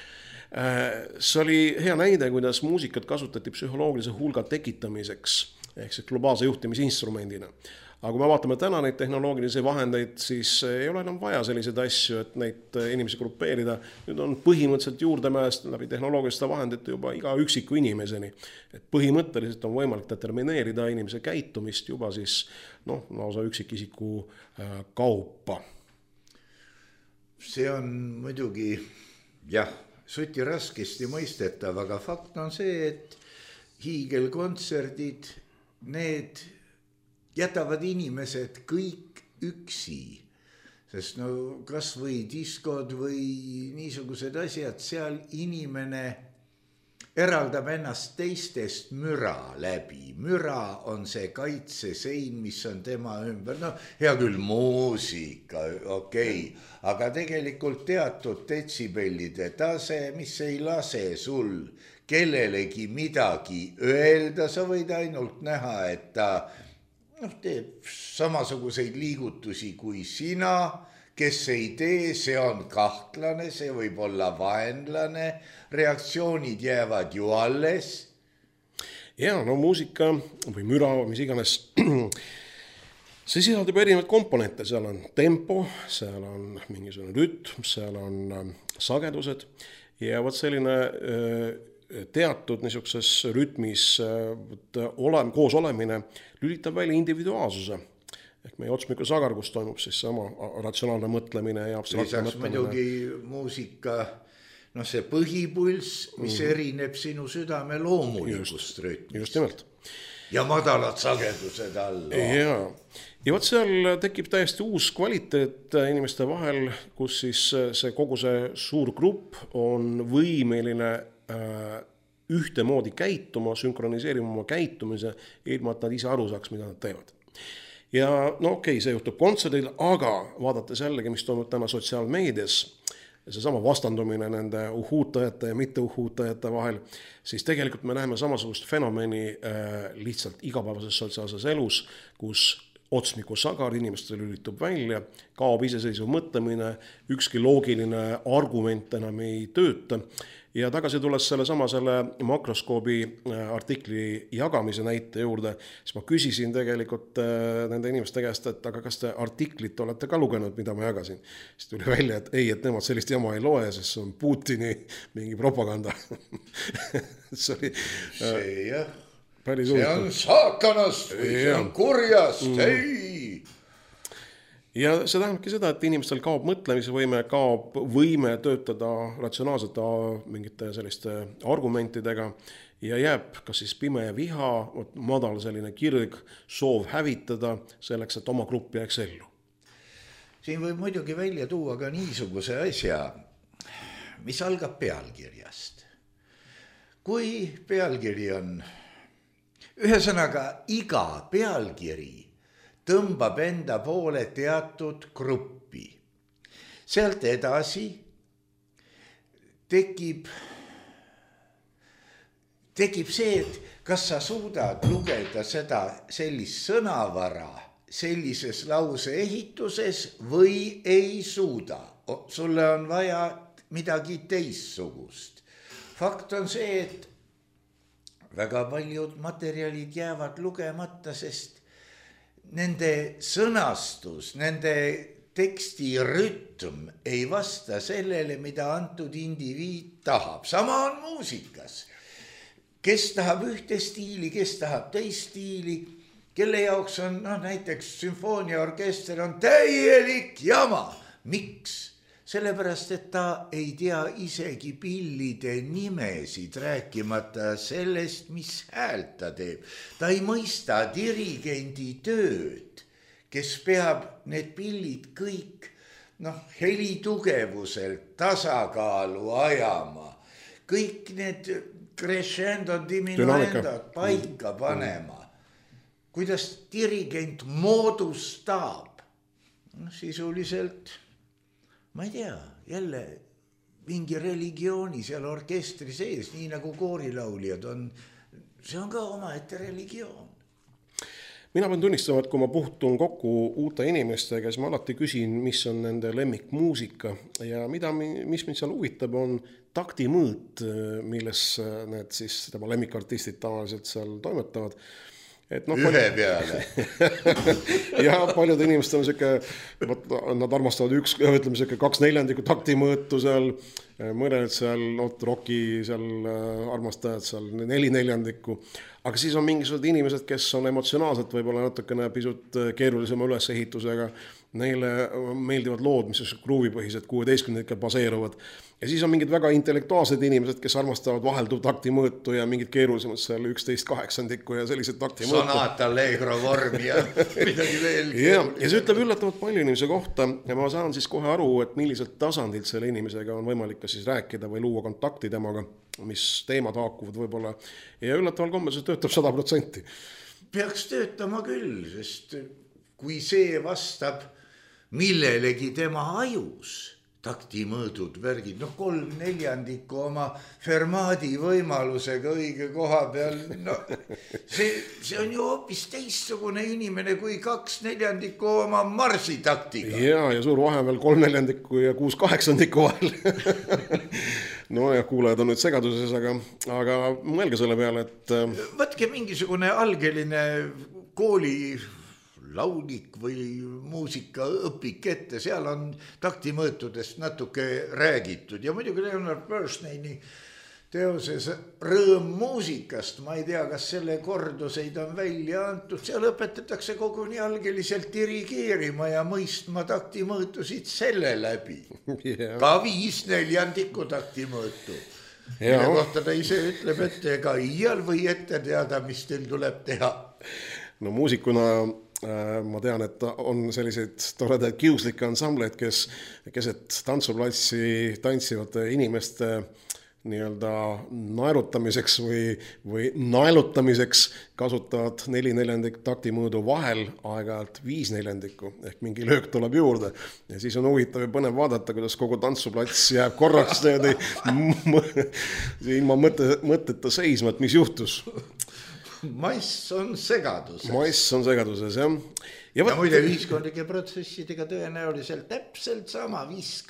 See oli hea näide, kuidas muusikat kasutati psühholoogilise hulga tekitamiseks, ehk see globaalse juhtimisinstrumendina. Aga kui me vaatame täna neid tehnoloogilisi vahendeid, siis ei ole enam vaja selliseid asju, et neid inimesi grupeerida. Nüüd on põhimõtteliselt juurdemääst läbi tehnoloogiliste vahendite juba iga üksiku inimeseni. Et põhimõtteliselt on võimalik determineerida inimese käitumist juba siis lausa üksikisiku kaupa. See on muidugi, suti raskesti mõistetav, aga fakt on see, et hiigelkontserdid, need jätavad inimesed kõik üksi, sest kas või diskod või niisugused asjad, seal inimene eraldab ennast teistest müra läbi. Müra on see kaitsesein, mis on tema ümber. Hea küll, muusika, okei, aga tegelikult teatud detsibellide tase, mis ei lase sul kellelegi midagi öelda, sa võid ainult näha, et ta teeb samasuguseid liigutusi kui sina, kes ei tee, see on kahtlane, see võib olla vaenlane, reaktsioonid jäävad ju alles. Ja, no muusika või müra või mis iganes, see sisaldab erinevaid komponente, seal on tempo, seal on mingisugune rütm, seal on sagedused ja võt selline teatud niisuguses rütmis koos olemine lülitab välja individuaalsuse. Ehk meie otsmiku sagar, kus toimub siis sama ratsionaalne mõtlemine ja abstraktne mõtlemine. Muidugi muusika, no see põhipulss, mis erineb sinu südame loomulikust rütmist. Just nimelt. Ja madalad sagedused all. Ja võt seal tekib täiesti uus kvaliteet inimeste vahel, kus siis see kogu see suur grupp on võimeline ühtemoodi käituma, sünkroniseerima oma käitumise, ilma et nad ise aru saaks, mida nad teevad. Ja no okei, see juhtub kontserdil, aga vaadates jällegi, mis toimub täna sotsiaalmeedias, see sama vastandumine nende uhuutajate ja mitte uhuutajate vahel, siis tegelikult me näeme samasugust fenomeni lihtsalt igapäevases sotsiaalses elus, kus otsmiku sagar inimestel lülitub välja, kaob iseseisev mõtlemine, ükski loogiline argument enam ei tööta. Ja tagasi tulles selle makroskoobi artikli jagamise näite juurde, siis ma küsisin tegelikult nende inimeste käest, et aga kas te artiklit olete ka lugenud, mida ma jagasin. Siis tuli välja, et ei, et nemad sellist jama ei loe, sest see on Putini mingi propaganda. see on saatanast või see on kurjast, ei! Ja see tähendabki seda, et inimestel kaob mõtlemisvõime, kaob võime töötada ratsionaalsete mingite selliste argumentidega ja jääb kas siis pime viha, madal selline kirg, soov hävitada selleks, et oma grupp jääks ellu. Siin võib muidugi välja tuua ka niisuguse asja, mis algab pealkirjast. Kui pealkiri on, ühesõnaga iga pealkiri tõmbab enda poole teatud gruppi. Sealt edasi tekib see, et kas sa suudad lugeda seda sellist sõnavara sellises lause ehituses või ei suuda. Sulle on vaja midagi teistsugust. Fakt on see, et väga paljud materjalid jäävad lugemata, sest nende sõnastus, nende teksti rütm ei vasta sellele, mida antud indiviid tahab. Sama on muusikas. Kes tahab ühte stiili, kes tahab teist stiili, kelle jaoks on näiteks sümfooniaorkester on täielik jama. Miks? Sellepärast, et ta ei tea isegi pillide nimesid, rääkimata sellest, mis häält ta teeb. Ta ei mõista dirigendi tööd, kes peab need pillid kõik helitugevuselt tasakaalu ajama. Kõik need crescendod, diminuendod paika panema. Kuidas dirigent moodustab? Sisuliselt... ma ei tea, jälle mingi religiooni seal orkestri sees, nii nagu koorilauljad on, see on ka omaette religioon. Mina pean tunnistama, et kui ma puhtun kokku uute inimestega, siis ma alati küsin, mis on nende lemmikmuusika ja mis mind seal huvitab, on taktimõõt, milles need siis tema lemmikartistid tavaliselt seal toimetavad. Ühe peale. Ja paljud inimesed on nad armastavad 2/4 taktimõõtu seal, mõned seal, roki seal armastajad seal 4/4, aga siis on mingisugused inimesed, kes on emotsionaalselt võib-olla natukene pisut keerulisema ülesehitusega, neile meeldivad lood, mis kruuvipõhised 16 baseeruvad. Ja siis on mingid väga intellektuaalsed inimesed, kes armastavad vahelduv taktimõõtu ja mingid keerulisemad seal 11/8 ja sellised taktimõõtu. Sonat allegro vormi ja midagi veel. Ja see ütleb üllatavalt palju inimese kohta ja ma saan siis kohe aru, et milliselt tasandilt selle inimesega on võimalik ka siis rääkida või luua kontakti temaga, mis teemad haakuvad võib-olla. Ja üllataval kombel see töötab 100%. Peaks töötama küll, sest kui see vastab millelegi tema ajus, taktimõõdud, värgid, 3/4 oma Fermadi võimalusega õige koha peal. No, see on ju hoopis teistsugune inimene kui 2/4 oma marsitaktiga. Ja suur vahe veel 3/4 ja 6/8 vahel. No ja kuulajad on nüüd segaduses, aga mõelge selle peale, et... Võtke mingisugune algeline kooli laulik või muusikaõpik ette, seal on taktimõõtudest natuke räägitud ja muidugi Leonard Bernsteini teoses Rõõm muusikast, ma ei tea, kas selle korduseid on välja antud, seal õpetatakse koguni algeliselt dirigeerima ja mõistma taktimõõtusid selle läbi. Ka 5/4 taktimõõtu. Mille kohta ta ise ütleb, et ega iial või ette teada, mis teil tuleb teha. No muusikuna ma tean, et on selliseid toredaid kiuslikke ansambleid, kes keset tantsuplatsi tantsivate inimeste nii-öelda naerutamiseks või naelutamiseks kasutavad 4/4 taktimõõdu vahel aeg-ajalt 5/4 ehk mingi löök tuleb juurde ja siis on huvitav ja põnev vaadata, kuidas kogu tantsuplats jääb korraks ilma mõtteta seisma, et mis juhtus. Mass on segaduses. Mass on segaduses, jah. Ja muide ühiskondlike protsessidega tõenäoliselt täpselt sama,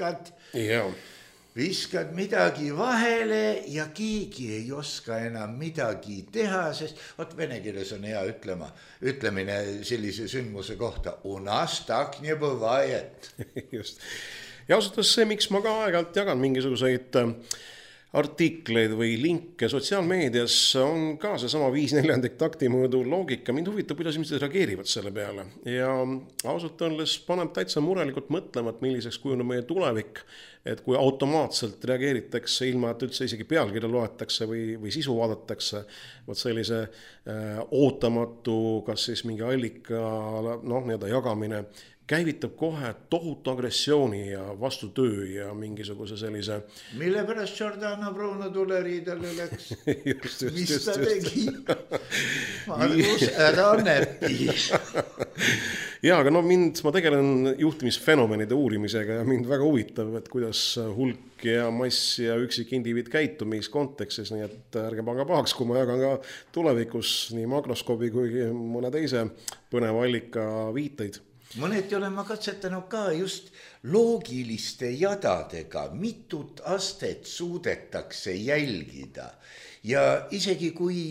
viskad midagi vahele ja keegi ei oska enam midagi teha, sest vene keeles on hea ütlemine sellise sündmuse kohta. U nas tak ne bõvajet. Just. Ja ausalt see, miks ma ka aeg-ajalt jagan mingisuguseid artikleid või linke sotsiaalmeedias on ka seesama 5/4 taktimõõdu loogika. Mind huvitab, kuidas inimesed reageerivad selle peale. Ja ausalt öeldes paneb täitsa murelikult mõtlema, et milliseks kujuneb meie tulevik, et kui automaatselt reageeritakse ilma, et üldse isegi pealkirja loetakse või sisu vaadatakse, võt sellise ootamatu, kas siis mingi allika nii-öelda jagamine, käivitab kohe tohutu agressiooni ja vastutöö ja mingisuguse sellise... Mille pärast Giordano Bruno tuleriidale läks? Mis ta tegi? Margus ära näpi. Ja, aga ma tegelen juhtimisfenomenide uurimisega ja mind väga huvitab, et kuidas hulk ja mass ja üksik indiviid käitub mingis kontekstis, nii et ärge pange pahaks, kui ma jagan ka tulevikus nii makroskoobi kui mõne teise põneva allika viiteid. Mõneti olen ma katsetanud ka just loogiliste jadadega, mitut astet suudetakse jälgida ja isegi kui,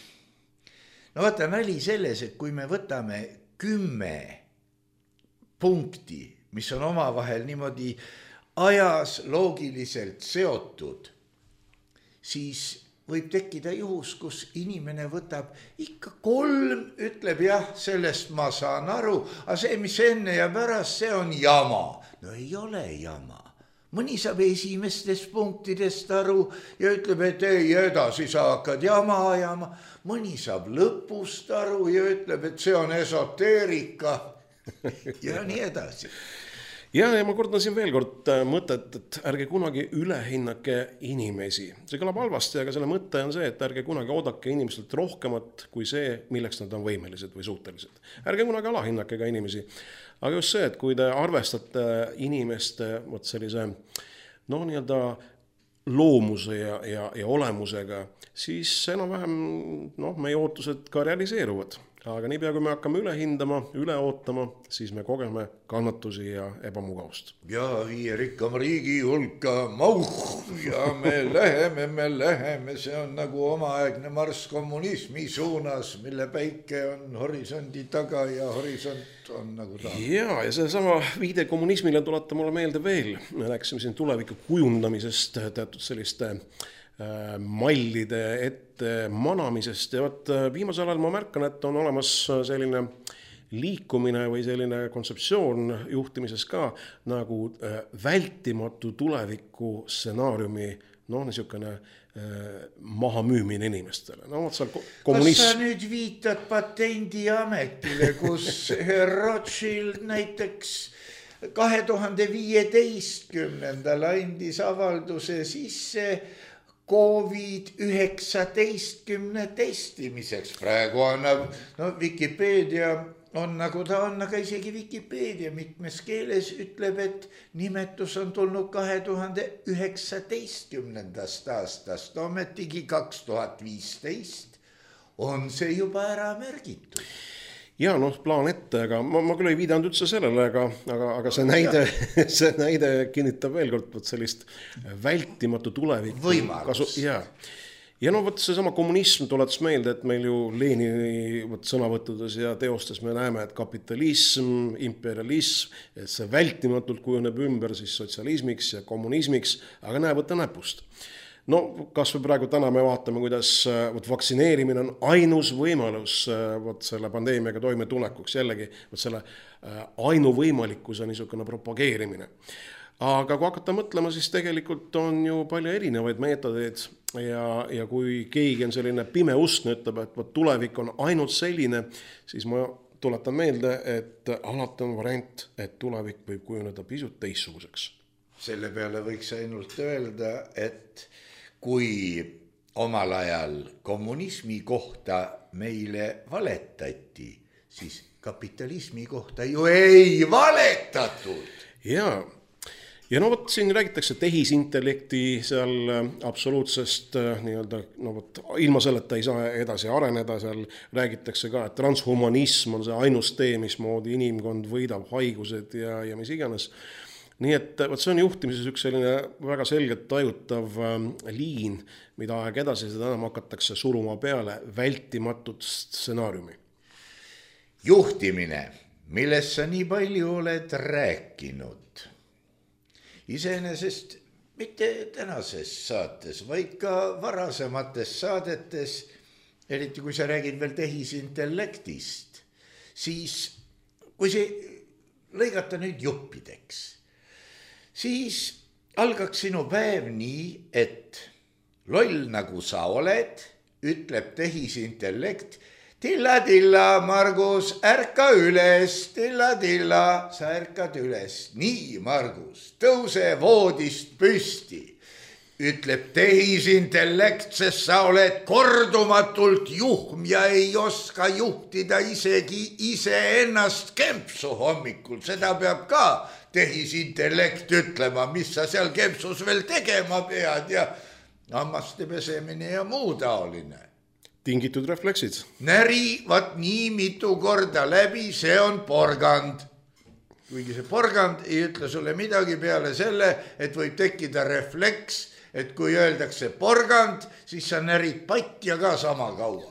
vaata nali selles, et kui me võtame 10 punkti, mis on omavahel niimoodi ajas loogiliselt seotud, siis võib tekkida juhus, kus inimene võtab ikka 3, ütleb jah, sellest ma saan aru, aga see, mis enne ja pärast, see on jama. No ei ole jama. Mõni saab esimestest punktidest aru ja ütleb, et ei, edasi sa hakkad jama ajama. Mõni saab lõpust aru ja ütleb, et see on esoteerika ja nii edasi. Ja ma kordan siin veel kord mõtet, et ärge kunagi ülehinnake inimesi. See kõlab halvasti, aga selle mõte on see, et ärge kunagi oodake inimestelt rohkemat kui see, milleks nad on võimelised või suutelised. Ärge kunagi alahinnake ka inimesi. Aga just see, et kui te arvestate inimeste sellise nii-öelda loomuse ja olemusega, siis enam-vähem meie ootused ka realiseeruvad. Aga niipea, kui me hakkame üle hindama, üle ootama, siis me kogeme kannatusi ja ebamugavust. Ja 5 rikkam riigi hulka ja me läheme, see on nagu omaaegne marss kommunismi suunas, mille päike on horisondi taga ja horisont on nagu ta. Ja see sama viide kommunismile tuleta mulle meelde veel. Me rääkisime siin tuleviku kujundamisest, teatud selliste mallide ette manamisest ja viimasel ajal ma märkan, et on olemas selline liikumine või selline kontseptsioon juhtimises ka nagu vältimatu tuleviku stsenaariumi niisugune mahamüümine inimestele. Kas sa nüüd viitad patendiametile, kus Rothschild näiteks 2015. andis avalduse sisse COVID-19 testimiseks. Praegu annab Wikipeedia on nagu ta on, aga isegi Wikipeedia mitmes keeles ütleb, et nimetus on tulnud 2019. aastast, ometigi 2015 on see juba ära märgitud. Ja plaan ette, aga ma küll ei viidanud üldse sellele, aga see näide kinnitab veel kord sellist vältimatu tulevikku. Võimalus. Ja võt seesama kommunism tuletas meelde, et meil ju Lenini sõnavõttudes ja teostes me näeme, et kapitalism, imperialism, et see vältimatult kujuneb ümber siis sotsialismiks ja kommunismiks, aga näe, võtta näpust. Kas või praegu täna me vaatame, kuidas vaktsineerimine on ainus võimalus selle pandeemiaga toime tulekuks, jällegi selle ainuvõimalikkuse niisugune propageerimine. Aga kui hakata mõtlema, siis tegelikult on ju palju erinevaid meetodeid ja kui keegi on selline pimeuskne, ütleb, et tulevik on ainult selline, siis ma tuletan meelde, et alati on variant, et tulevik võib kujuneda pisut teistsuguseks. Selle peale võiks ainult öelda, et kui omal ajal kommunismi kohta meile valetati, siis kapitalismi kohta ju ei valetatud. Ja siin räägitakse tehisintellekti seal absoluutsest ilma selleta ei saa edasi areneda, seal räägitakse ka, et transhumanism on see ainus tee, mismoodi inimkond võidab haigused ja mis iganes. Nii et see on juhtimises üks selline väga selgelt tajutav liin, mida aeg edasi seda enam hakatakse suruma peale vältimatut stsenaariumi. Juhtimine, millest sa nii palju oled rääkinud. Iseenesest mitte tänases saates, vaid ka varasemates saadetes, eriti kui sa räägid veel tehisintellektist, siis kui see lõigata nüüd juppideks, siis algaks sinu päev nii, et loll nagu sa oled, ütleb tehisintellekt, tilla, Margus, ärka üles, tilla, sa ärkad üles. Nii, Margus, tõuse voodist püsti, ütleb tehisintellekt, sest sa oled kordumatult juhm ja ei oska juhtida isegi iseennast kempsu hommikul. Seda peab ka tehisintellekt ütlema, mis sa seal kempsus veel tegema pead ja hammaste pesemine ja muu taoline. Tingitud refleksid. Näri, nii mitu korda läbi, see on porgand. Kuigi see porgand ei ütle sulle midagi peale selle, et võib tekkida refleks, et kui öeldakse porgand, siis sa närid patja ka sama kaua.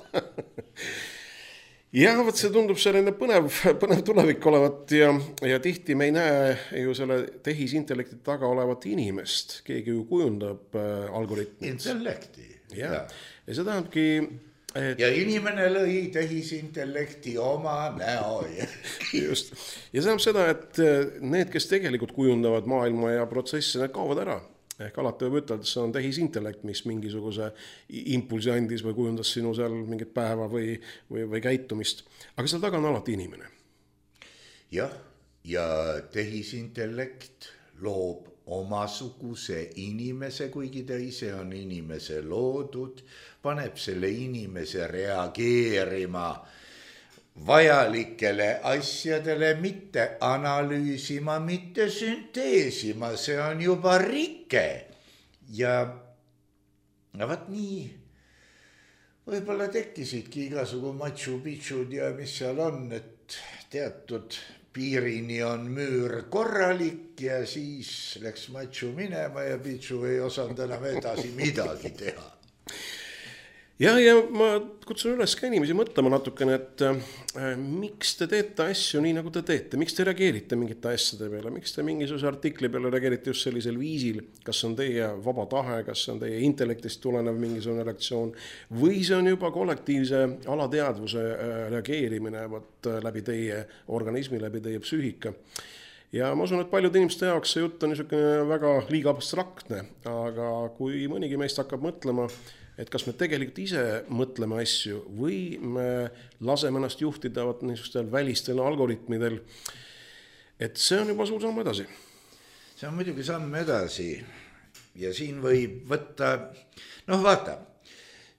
Ja see tundub selline põnev tulevik olevat ja tihti me ei näe ju selle tehisintellekti taga olevat inimest. Keegi ju kujundab algoritmid. Intellekti. Ja see tähendabki... Ja inimene lõi tehisintellekti oma näo. Just. Ja see on seda, et need, kes tegelikult kujundavad maailma ja protsessi, need kaovad ära. Ehk alati võib ütelda, et see on tehisintellekt, mis mingisuguse impulsi andis või kujundas sinu seal mingit päeva või käitumist. Aga seal taga on alati inimene. Jah, ja tehisintellekt loob omasuguse inimese, kuigi ta ise on inimese loodud, paneb selle inimese reageerima vajalikele asjadele, mitte analüüsima, mitte sünteesima, see on juba rike. Ja vaat nii, võib-olla tekkisidki igasugu Machu Picchud ja mis seal on, et teatud piirini on müür korralik ja siis läks Machu minema ja Picchu ei osanud enam edasi midagi teha. Ja ma kutsun üles ka inimesi mõtlema natukene, et miks te teete asju nii, nagu te teete, miks te reageerite mingite asjade peale, miks te mingisuguse artikli peale reageerite just sellisel viisil, kas on teie vaba tahe, kas on teie intellektist tulenev mingisugune reaktsioon või see on juba kollektiivse alateadvuse reageerimine läbi teie organismi, läbi teie psüühika. Ja ma usun, et paljude inimeste jaoks see jutt on niisugune väga liiga abstraktne, aga kui mõnigi meist hakkab mõtlema, et kas me tegelikult ise mõtleme asju või me laseme ennast juhtida niisugustel välistel algoritmidel, et see on juba suur samm edasi. See on muidugi samm edasi ja siin võib võtta, vaata,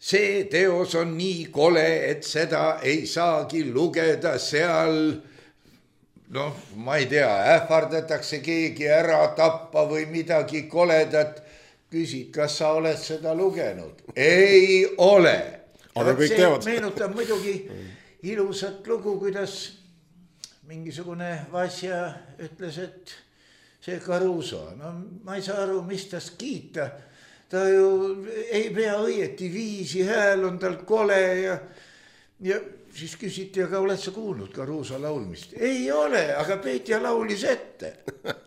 see teos on nii kole, et seda ei saagi lugeda seal. Noh, ma ei tea, ähvardatakse keegi ära tappa või midagi koledat. Küsid, kas sa oled seda lugenud? Ei ole. Aga kõik teavad. Meenutab muidugi ilusat lugu, kuidas mingisugune Vasja ütles, et see Caruso, no ma ei saa aru, mis tast kiita. Ta ju ei pea õieti viisi, hääl on tal kole ja siis küsiti, aga oled sa kuulnud Caruso laulmist? Ei ole, aga Peetja laulis ette.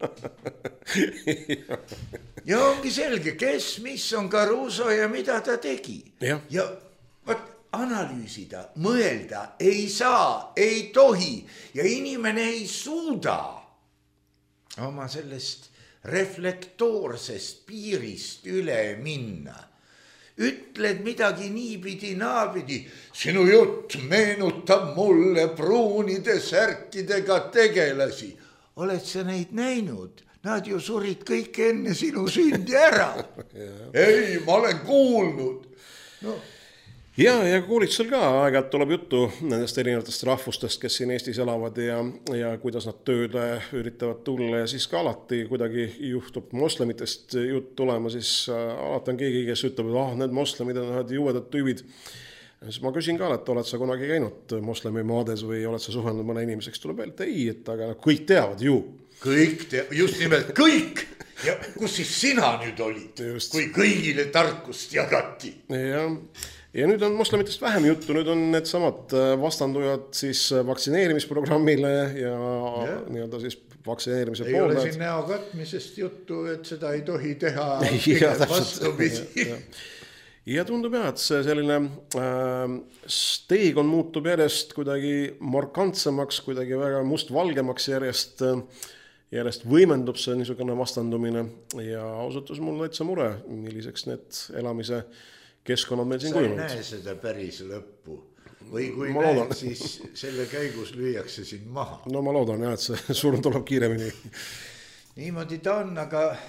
Ja ongi selge, kes, mis on Caruso ja mida ta tegi. Ja võt, analüüsida, mõelda ei saa, ei tohi ja inimene ei suuda oma sellest reflektoorsest piirist üle minna. Ütled midagi niipidi, naapidi. Sinu jutt meenutab mulle pruunide särkidega tegelasi. Oled sa neid näinud? Nad ju surid kõik enne sinu sündi ära. Ei, ma olen kuulnud. No. Ja koolitusel ka aeg-ajalt tuleb juttu nendest erinevatest rahvustest, kes siin Eestis elavad ja kuidas nad tööle üritavad tulla ja siis ka alati kuidagi juhtub moslemitest jutt tulema, siis alati on keegi, kes ütleb, et need moslemid on ühed juuedad tüübid. Siis ma küsin ka, et oled sa kunagi käinud moslemi maades või oled sa suhelnud mõne inimeseks, tuleb öelda ei, et aga kõik teavad ju. Kõik just nimelt kõik. Ja kus siis sina nüüd olid, just. Kui kõigile tarkust jagati? Ja nüüd on moslemitest vähem juttu, nüüd on need samad vastandujad siis vaktsineerimisprogrammile ja nii-öelda siis vaktsineerimise ei poole. Ei ole siin näo katmisest juttu, et seda ei tohi teha vastupidi. Ja tundub et see selline steekond muutub järjest kuidagi markantsemaks, kuidagi väga mustvalgemaks järjest võimendub see niisugune vastandumine ja ausutus mul täitsa mure, milliseks need elamise keskkonnad meil siin kujunenud. Sa ei näe seda päris lõppu või kui näed, siis selle käigus lüüakse siin maha. No ma loodan et see surm tuleb kiiremini. Niimoodi ta on,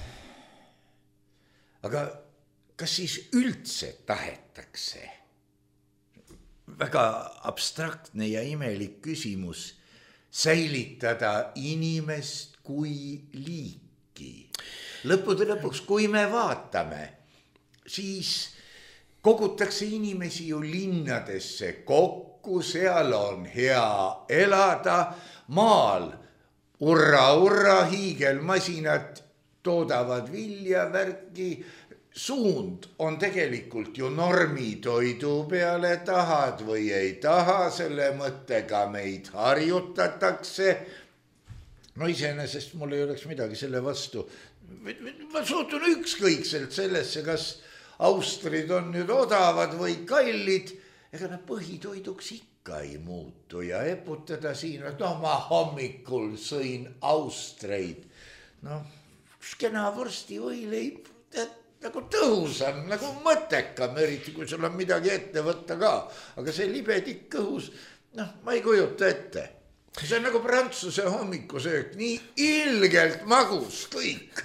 aga kas siis üldse tahetakse? Väga abstraktne ja imelik küsimus säilitada inimest kui liiki. Lõppude lõpuks, kui me vaatame, siis kogutakse inimesi ju linnadesse kokku, seal on hea elada, maal urra, hiigelmasinad toodavad vilja, värki, suund on tegelikult ju normitoidu peale, tahad või ei taha, selle mõttega meid harjutatakse. No iseenesest mul ei oleks midagi selle vastu. Ma suhtun ükskõikselt sellesse, kas austrid on nüüd odavad või kallid, ega nad põhitoiduks ikka ei muutu ja eputada siin, et ma hommikul sõin austreid. No, kena vorsti võileib, nagu tõhusam, nagu mõttekam, eriti kui sul on midagi ette võtta ka. Aga see libedik kõhus, ma ei kujuta ette. See on nagu prantsuse hommikusöök, nii ilgelt magus kõik.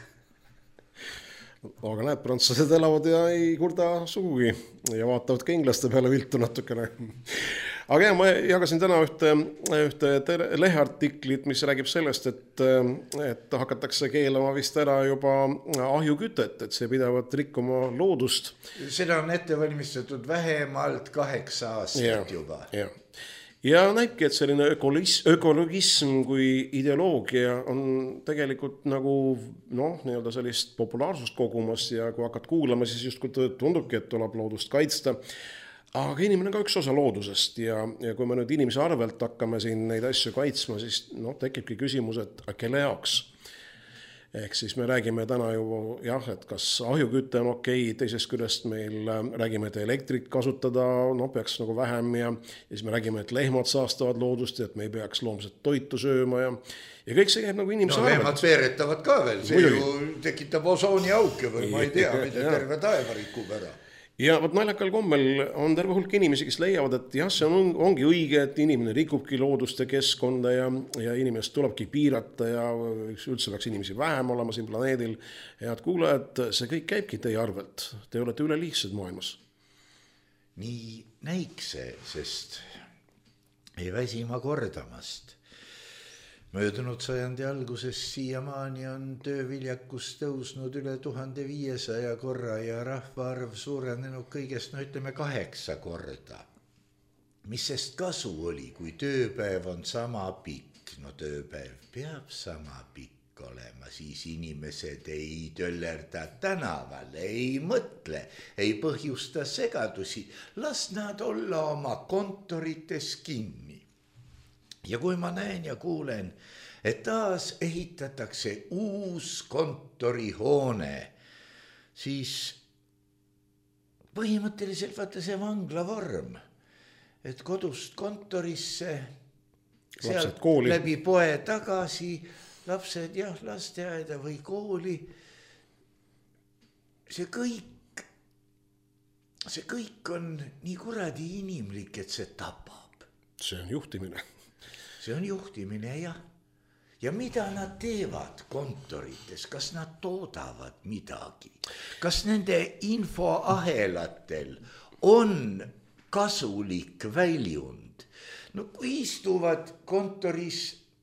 Aga näed, prantslased elavad ja ei kurda sugugi ja vaatavad ka inglaste peale viltu natukene. Aga ma jagasin täna ühte leheartiklit, mis räägib sellest, et hakatakse keelama vist ära juba ahjukütet, et see pidavat rikkuma loodust. Seda on ette valmistatud vähemalt 8 aastat juba. Ja näibki, et selline ökologism kui ideoloogia on tegelikult nagu nii-öelda sellist populaarsust kogumas ja kui hakkad kuulama, siis just kui tundubki, et tuleb loodust kaitsta. Aga inimene on ka üks osa loodusest ja kui me nüüd inimese arvelt hakkame siin neid asju kaitsma, siis tekibki küsimus, et kelle jaoks? Ehk siis me räägime täna ju et kas ahjuküte on okei, teisest küljest meil räägime, et elektrit kasutada peaks nagu vähem ja siis me räägime, et lehmad saastavad loodust ja et me ei peaks loomset toitu sööma ja kõik see käib nagu inimese arvelt. Lehmad veeretavad ka veel, see ju tekitab osooni auke või ma ei tea, mida terve taeva rikub ära. Ja võt naljakal kommel on terve hulk inimesi, kes leiavad, et jah, see ongi õige, et inimene rikubki loodust ja keskkonda ja inimest tulebki piirata ja üldse peaks inimesi vähem olema siin planeedil. Head kuulajad, see kõik käibki teie arvelt. Te olete üleliigsed maailmas. nii näikse, sest ei väsima kordamast. Möödunud sajandi alguses siiamaani on tööviljakus tõusnud üle 1500 korra ja rahvaarv suurenenud kõigest, ütleme 8 korda. Mis sest kasu oli, kui tööpäev on sama pikk? No tööpäev peab sama pikk olema, siis inimesed ei töllerda tänaval, ei mõtle, ei põhjusta segadusi, las nad olla oma kontorites kinni. Ja kui ma näen ja kuulen, et taas ehitatakse uus kontorihoone, siis põhimõtteliselt vaata see vangla vorm, et kodust kontorisse, sealt läbi poe tagasi, lapsed jah, lasteaeda või kooli, see kõik on nii kuradi inimlik, et see tapab. See on juhtimine. See on juhtimine, jah. Ja mida nad teevad kontorites, kas nad toodavad midagi, kas nende infoahelatel on kasulik väljund? No kui istuvad kontoris,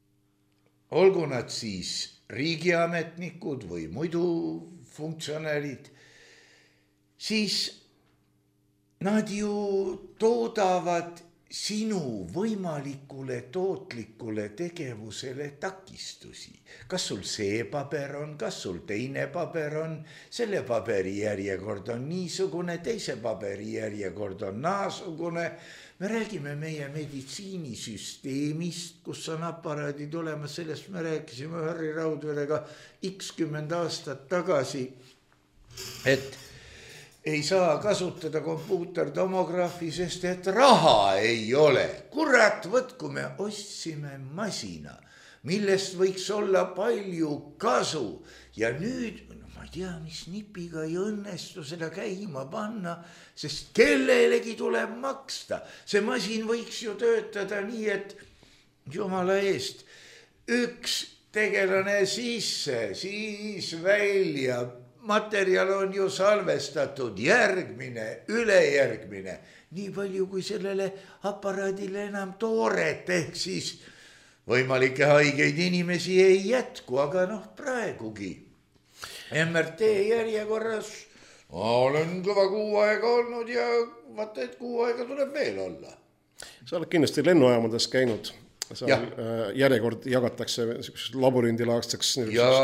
olgu nad siis riigiametnikud või muidu funktsionaalid, siis nad ju toodavad sinu võimalikule tootlikule tegevusele takistusi. Kas sul see paber on, kas sul teine paber on, selle paberi järjekord on niisugune, teise paberi järjekord on naasugune. Me räägime meie meditsiinisüsteemist, kus on aparaadid olemas, sellest me rääkisime Harri Raudverega x10 aastat tagasi, et ei saa kasutada kompuutertomograafi, sest et raha ei ole. Kurat, võtku me ostsime masina, millest võiks olla palju kasu. Ja nüüd, ma ei tea, mis nipiga ei õnnestu seda käima panna, sest kellelegi tuleb maksta. See masin võiks ju töötada nii, et jumala eest, üks tegelane sisse, siis välja. Materjal on ju salvestatud, järgmine, ülejärgmine, nii palju kui sellele aparaadile enam tooret, ehk siis võimalikke haigeid inimesi ei jätku, aga praegugi. MRT järjekorras olen kõva 6 aega olnud ja vaata, et 6 aega tuleb veel olla. Sa oled kindlasti lennuajamades käinud. Järjekord jagatakse labürindilaagseks.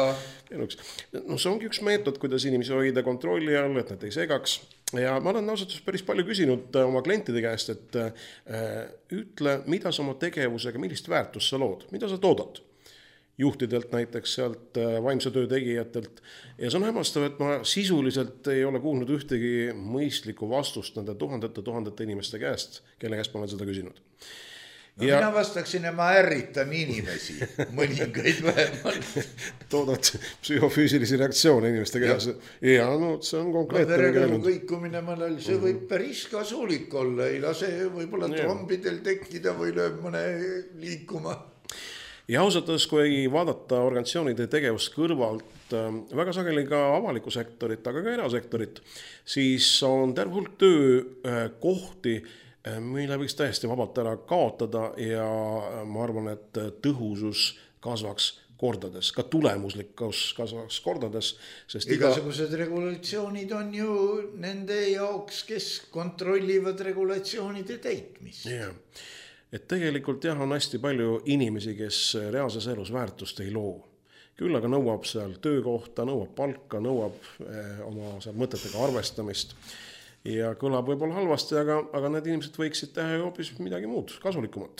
No see ongi üks meetod, kuidas inimesi hoida kontrolli all, et nad ei segaks. Ja ma olen ausalt päris palju küsinud oma klientide käest, et ütle, mida sa oma tegevusega, millist väärtust sa lood, mida sa toodad juhtidelt näiteks sealt vaimse töö tegijatelt. Ja see on hämmastav, et ma sisuliselt ei ole kuulnud ühtegi mõistlikku vastust nende tuhandete inimeste käest, kelle käest ma olen seda küsinud. No ja mina vastaksin, et ma ärritan inimesi, mõningaid vähemalt. Toodad psühhofüüsilisi reaktsioone inimeste käes. Ja see on konkreetne. Vererõhu kõikumine mõnel, see võib päris kasulik olla, ei lase võib-olla trombidel tekkida või lööb mõne liikuma. Ja ausalt, kui vaadata organisatsioonide tegevust kõrvalt, väga sageli ka avalikku sektorit, aga ka erasektorit, siis on terve hulk töökohti, mille võiks täiesti vabalt ära kaotada ja ma arvan, et tõhusus kasvaks kordades, ka tulemuslikkus kasvaks kordades. Igasugused regulatsioonid on ju nende jaoks, kes kontrollivad regulatsioonide täitmist. Yeah. Et tegelikult on hästi palju inimesi, kes reaalses elus väärtust ei loo. Küll aga nõuab seal töökohta, nõuab palka, nõuab oma seal mõtetega arvestamist. Ja kõlab võib-olla halvasti, aga need inimesed võiksid teha hoopis midagi muud, kasulikumat.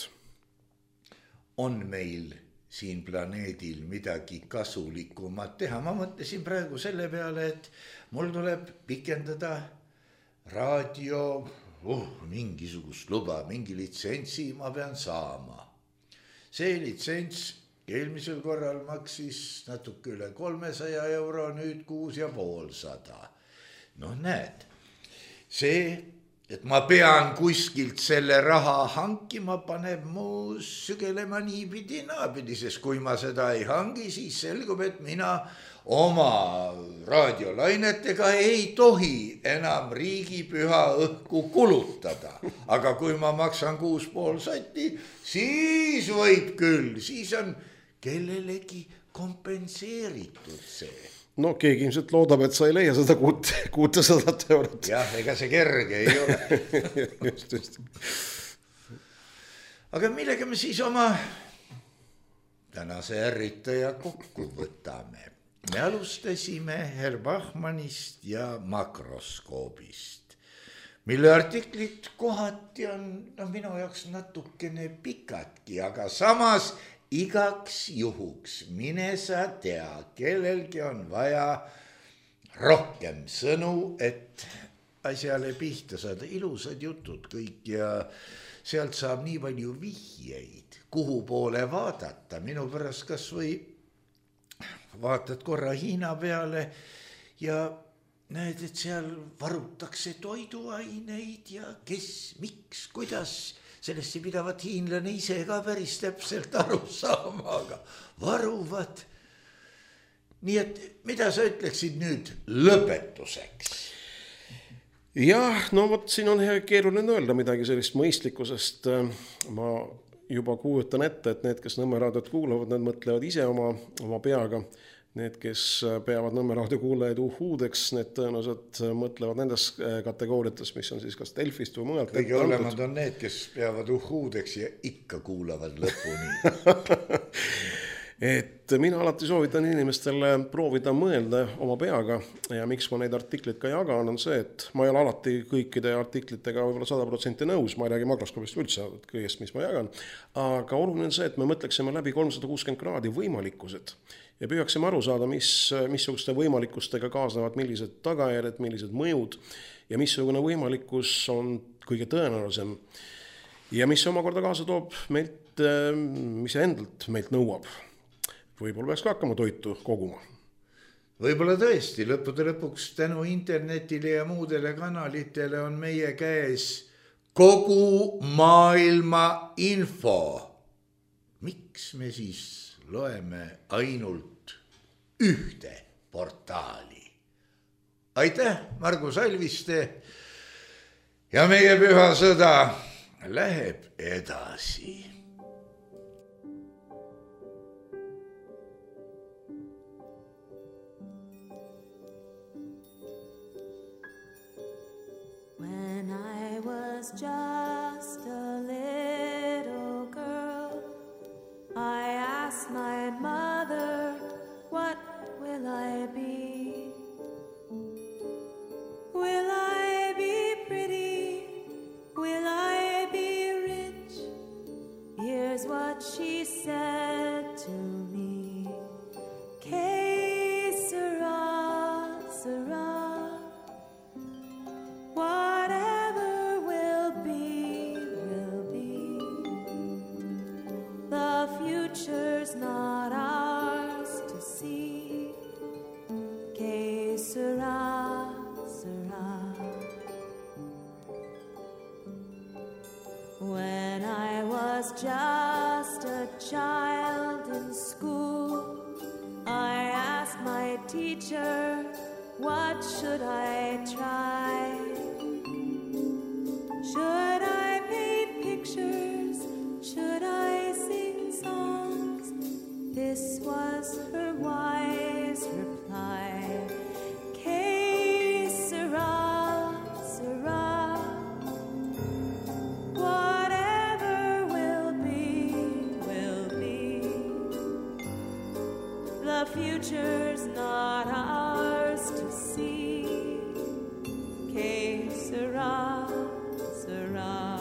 On meil siin planeedil midagi kasulikumat teha? Ma mõtlesin praegu selle peale, et mul tuleb pikendada raadio, mingisugust luba, mingi litsentsi ma pean saama. See litsents eelmisel korral maksis natuke üle 300 €, nüüd 650. No näed. See et ma pean kuskilt selle raha hankima, paneb mu sügelema niipidi naapidi, sest kui ma seda ei hangi, siis selgub, et mina oma raadiolainetega ei tohi enam riigipüha õhku kulutada. Aga kui ma maksan 6,5 sotti, siis võib küll, siis on kellelegi kompenseeritud see. No keegi ilmselt loodab, et sa ei leia seda 600 eurot. Jah, ega see kerge ei ole. just. Aga millega me siis oma tänase ärritaja kokku võtame? Me alustasime Herr Bachmannist ja makroskoobist, mille artiklid kohati on minu jaoks natukene pikadki, aga samas igaks juhuks, mine sa tea, kellelgi on vaja rohkem sõnu, et asjale pihta saada. Ilusad jutud kõik ja sealt saab nii palju vihjeid, kuhu poole vaadata. Minu pärast kas või vaatad korra Hiina peale ja näed, et seal varutakse toiduaineid ja kes, miks, kuidas. Sellesse pidavat hiinlane ise ka päris täpselt aru saama, aga varuvad. Nii et mida sa ütleksid nüüd lõpetuseks? Jah, no vot siin on keeruline öelda midagi sellist mõistlikkusest. Ma juba kujutan ette, et need, kes Nõmme raadiot kuulavad, need mõtlevad ise oma peaga. Need, kes peavad Nõmme raadio kuulajaid uhuudeks, need tõenäoliselt mõtlevad nendes kategooriates, mis on siis kas Delfist või mõnelt. Kõige olemad on need, kes peavad uhuudeks ja ikka kuulavad lõpuni. Et mina alati soovitan inimestele proovida mõelda oma peaga ja miks ma neid artikleid ka jagan, on see, et ma ei ole alati kõikide artiklitega võib-olla 100% nõus, ma ei räägi makroskoobist üldse kõigest, mis ma jagan, aga oluline on see, et me mõtleksime läbi 360 kraadi võimalikkused ja püüaksime aru saada, missuguste võimalikkustega kaasnevad millised tagajärjed, millised mõjud ja missugune võimalikkus on kõige tõenäolisem ja mis omakorda kaasa toob meilt, mis endalt meilt nõuab. Võib-olla peaks ka hakkama toitu koguma. Võib-olla tõesti, lõppude lõpuks tänu internetile ja muudele kanalitele on meie käes kogu maailma info. Miks me siis loeme ainult ühte portaali? Aitäh, Margus Alviste ja meie püha sõda läheb edasi. When I was just a little girl, I asked my mother, what will I be? Will I be pretty? Will I be rich? Here's what she said to me. Que sera, sera. Whatever will be, will be. The future's not ours to see. Que sera, sera. When I was just a child in school, I asked my teacher, what should I try? Should I paint pictures? Should I sing songs? This was her wise reply. Que sera, sera. Whatever will be, will be. The future's not ours to see. Que sera, sera.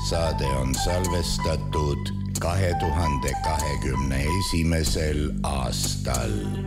Saade on salvestatud 2021. aastal.